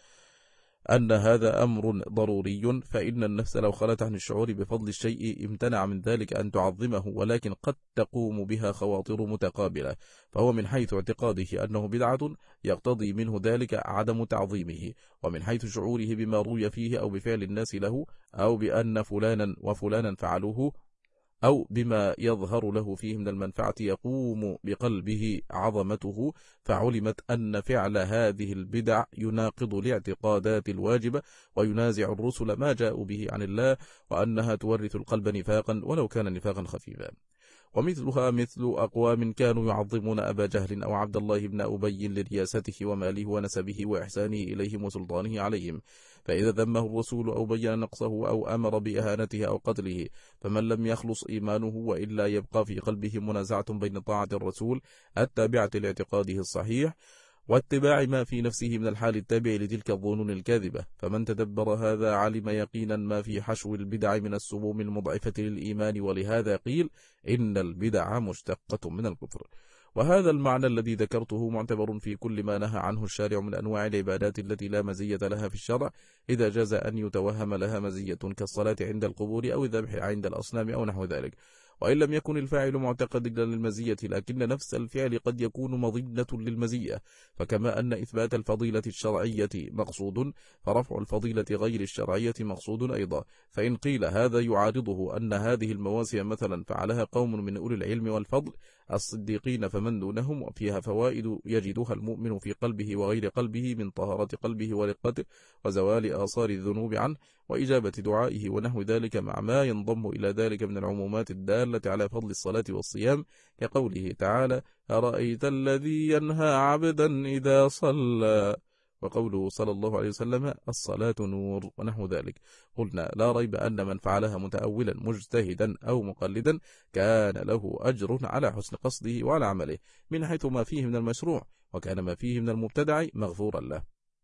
أن هذا أمر ضروري، فإن النفس لو خلت عن الشعور بفضل الشيء امتنع من ذلك أن تعظمه، ولكن قد تقوم بها خواطر متقابلة، فهو من حيث اعتقاده أنه بدعة يقتضي منه ذلك عدم تعظيمه، ومن حيث شعوره بما روي فيه أو بفعل الناس له، أو بأن فلانا وفلانا فعلوه، أو بما يظهر له فيه من المنفعة يقوم بقلبه عظمته، فعلمت أن فعل هذه البدع يناقض الاعتقادات الواجبة، وينازع الرسل ما جاءوا به عن الله، وأنها تورث القلب نفاقا ولو كان نفاقا خفيفا. ومثلها مثل أقوام كانوا يعظمون أبا جهل أو عبد الله بن أبي لرياسته وماله ونسبه وإحسانه إليهم وسلطانه عليهم، فإذا ذمه الرسول أو بين نقصه أو أمر بإهانته أو قتله، فمن لم يخلص إيمانه وإلا يبقى في قلبه منازعة بين طاعة الرسول التابعة لاعتقاده الصحيح واتباع ما في نفسه من الحال التابع لتلك الظنون الكاذبة، فمن تدبر هذا علم يقينا ما في حشو البدع من السموم المضعفة للإيمان، ولهذا قيل إن البدع مشتقة من الكفر. وهذا المعنى الذي ذكرته معتبر في كل ما نهى عنه الشارع من أنواع العبادات التي لا مزية لها في الشرع، إذا جاز أن يتوهم لها مزية كالصلاة عند القبور أو الذبح عند الأصنام أو نحو ذلك. وإن لم يكن الفاعل معتقدا للمزية، لكن نفس الفعل قد يكون مظنة للمزية، فكما أن إثبات الفضيلة الشرعية مقصود، فرفع الفضيلة غير الشرعية مقصود أيضا. فإن قيل هذا يعارضه أن هذه المواسم مثلا فعلها قوم من أولي العلم والفضل الصديقين فمن دونهم، وفيها فوائد يجدها المؤمن في قلبه وغير قلبه من طهارة قلبه ورقته وزوال آثار الذنوب عنه وإجابة دعائه ونحو ذلك، مع ما ينضم إلى ذلك من العمومات الدالة على فضل الصلاة والصيام، كقوله تعالى أرأيت الذي ينهى عبدا إذا صلى، وقوله صلى الله عليه وسلم الصلاة نور ونحو ذلك. قلنا لا ريب أن من فعلها متأولا مجتهدا أو مقلدا كان له أجر على حسن قصده وعلى عمله من حيث ما فيه من المشروع، وكان ما فيه من المبتدع مغفورا له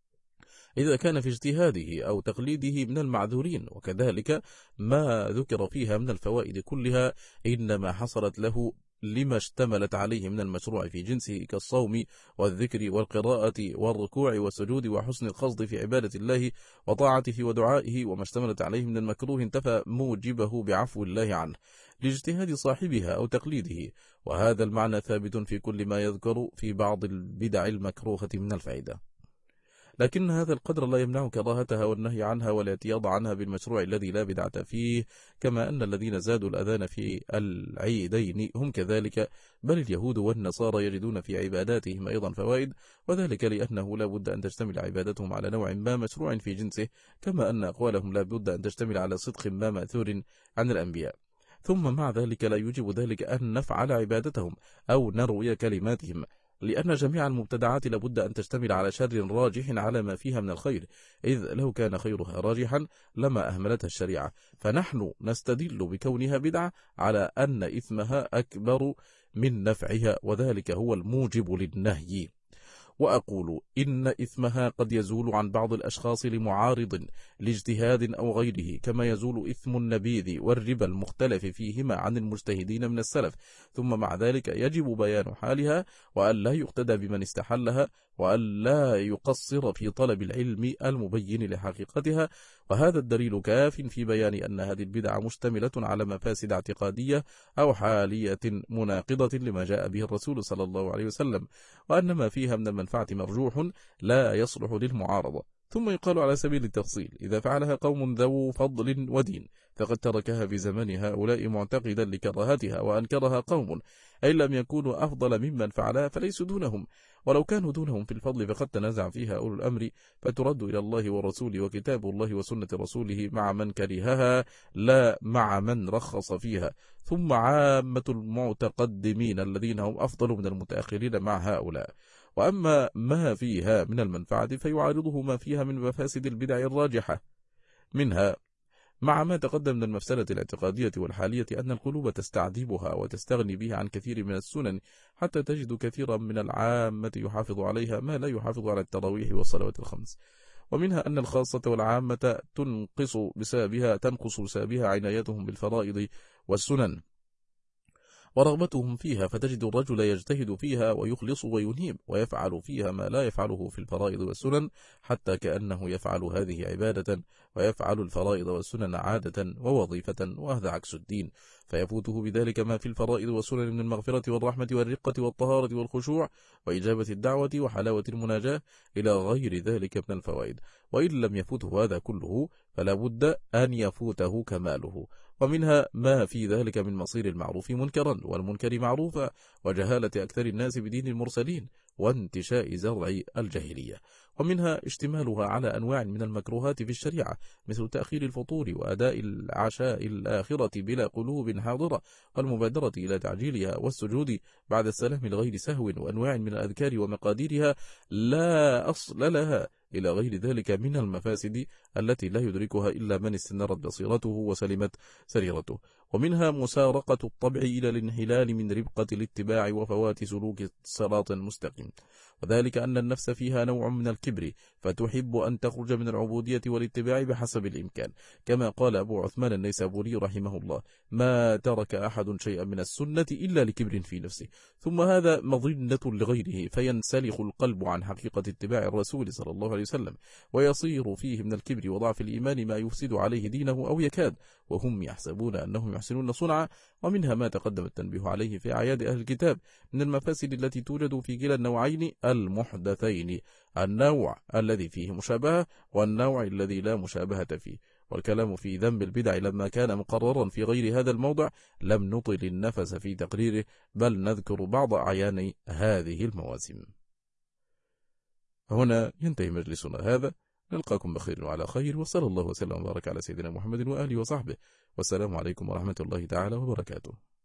إذا كان في اجتهاده أو تقليده من المعذورين، وكذلك ما ذكر فيها من الفوائد كلها إنما حصلت له لما اشتملت عليه من المشروع في جنسه كالصوم والذكر والقراءة والركوع والسجود وحسن القصد في عبادة الله وطاعته ودعائه، وما اشتملت عليه من المكروه انتفى موجبه بعفو الله عنه لاجتهاد صاحبها أو تقليده. وهذا المعنى ثابت في كل ما يذكر في بعض البدع المكروهة من الفائدة، لكن هذا القدر لا يمنع كراهتها والنهي عنها والاعتياض عنها بالمشروع الذي لا بدعة فيه، كما أن الذين زادوا الأذان في العيدين هم كذلك، بل اليهود والنصارى يجدون في عباداتهم أيضا فوائد، وذلك لأنه لا بد أن تشتمل عبادتهم على نوع ما مشروع في جنسه، كما أن أقوالهم لا بد أن تشتمل على صدق ما مأثور عن الأنبياء. ثم مع ذلك لا يجب ذلك أن نفعل عبادتهم أو نروي كلماتهم، لأن جميع المبتدعات لابد أن تشتمل على شر راجح على ما فيها من الخير، إذ لو كان خيرها راجحا لما أهملتها الشريعة، فنحن نستدل بكونها بدعة على أن إثمها أكبر من نفعها، وذلك هو الموجب للنهي. وأقول إن إثمها قد يزول عن بعض الأشخاص لمعارض لاجتهاد أو غيره، كما يزول إثم النبيذ والربا المختلف فيهما عن المجتهدين من السلف، ثم مع ذلك يجب بيان حالها، وأن لا يقتدى بمن استحلها، وأن لا يقصر في طلب العلم المبين لحقيقتها. وهذا الدليل كاف في بيان أن هذه البدعة مشتملة على مفاسد اعتقادية أو حالية مناقضة لما جاء به الرسول صلى الله عليه وسلم، وأن ما فيها من المنفعة مرجوح لا يصلح للمعارضة، ثم يقال على سبيل التفصيل: إذا فعلها قوم ذو فضل ودين فقد تركها في زمن هؤلاء معتقدا لكراهتها، وأنكرها قوم أي لم يكونوا أفضل ممن فعلها فليسوا دونهم، ولو كانوا دونهم في الفضل فقد تنازع فيها أولو الأمر، فترد إلى الله ورسوله وكتاب الله وسنة رسوله مع من كرهها لا مع من رخص فيها. ثم عامة المتقدمين الذين هم أفضل من المتأخرين مع هؤلاء. وأما ما فيها من المنفعة فيعارضه ما فيها من مفاسد البدع الراجحة منها، مع ما تقدم من المفسدة الاعتقادية والحالية، أن القلوب تستعذبها وتستغني بها عن كثير من السنن، حتى تجد كثيرا من العامة يحافظ عليها ما لا يحافظ على التراويح والصلوات الخمس. ومنها أن الخاصة والعامة تنقص بسببها عنايتهم بالفرائض والسنن ورغبتهم فيها، فتجد الرجل يجتهد فيها ويخلص وينيب ويفعل فيها ما لا يفعله في الفرائض والسنن، حتى كأنه يفعل هذه عبادة ويفعل الفرائض والسنن عادة ووظيفة، وهذا عكس الدين، فيفوته بذلك ما في الفرائض والسنن من المغفرة والرحمة والرقة والطهارة والخشوع وإجابة الدعوة وحلاوة المناجاة إلى غير ذلك من الفوائد. وإن لم يفوته هذا كله فلا بد أن يفوته كماله. ومنها ما في ذلك من مصير المعروف منكرا والمنكر معروفا، وجهالة أكثر الناس بدين المرسلين، وانتشاء زرع الجاهلية. ومنها اشتمالها على أنواع من المكروهات في الشريعة، مثل تأخير الفطور وأداء العشاء الآخرة بلا قلوب حاضرة، والمبادرة إلى تعجيلها، والسجود بعد السلام لغير سهو، وأنواع من الأذكار ومقاديرها لا أصل لها، إلى غير ذلك من المفاسد التي لا يدركها إلا من استنارت بصيرته وسلمت سريرته. ومنها مسارقة الطبع إلى الانحلال من ربقة الاتباع وفوات سلوك الصراط المستقيم، وذلك أن النفس فيها نوع من الكبر، فتحب أن تخرج من العبودية والاتباع بحسب الإمكان، كما قال أبو عثمان النيسابوري رحمه الله: ما ترك أحد شيئا من السنة إلا لكبر في نفسه. ثم هذا مظنة لغيره، فينسلخ القلب عن حقيقة اتباع الرسول صلى الله عليه وسلم، ويصير فيه من الكبر وضعف الإيمان ما يفسد عليه دينه أو يكاد، وهم يحسبون أنهم يحسنون صنعا. ومنها ما تقدم التنبيه عليه في أعياد أهل الكتاب من المفاسد التي توجد في كلا النوعين المحدثين: النوع الذي فيه مشابهة والنوع الذي لا مشابهة فيه. والكلام في ذنب البدع لما كان مقررا في غير هذا الموضع لم نطل النفس في تقريره، بل نذكر بعض أعيان هذه المواسم. هنا ينتهي مجلسنا هذا، نلقاكم بخير وعلى خير، وصلى الله وسلم وبارك على سيدنا محمد وآله وصحبه، والسلام عليكم ورحمة الله تعالى وبركاته.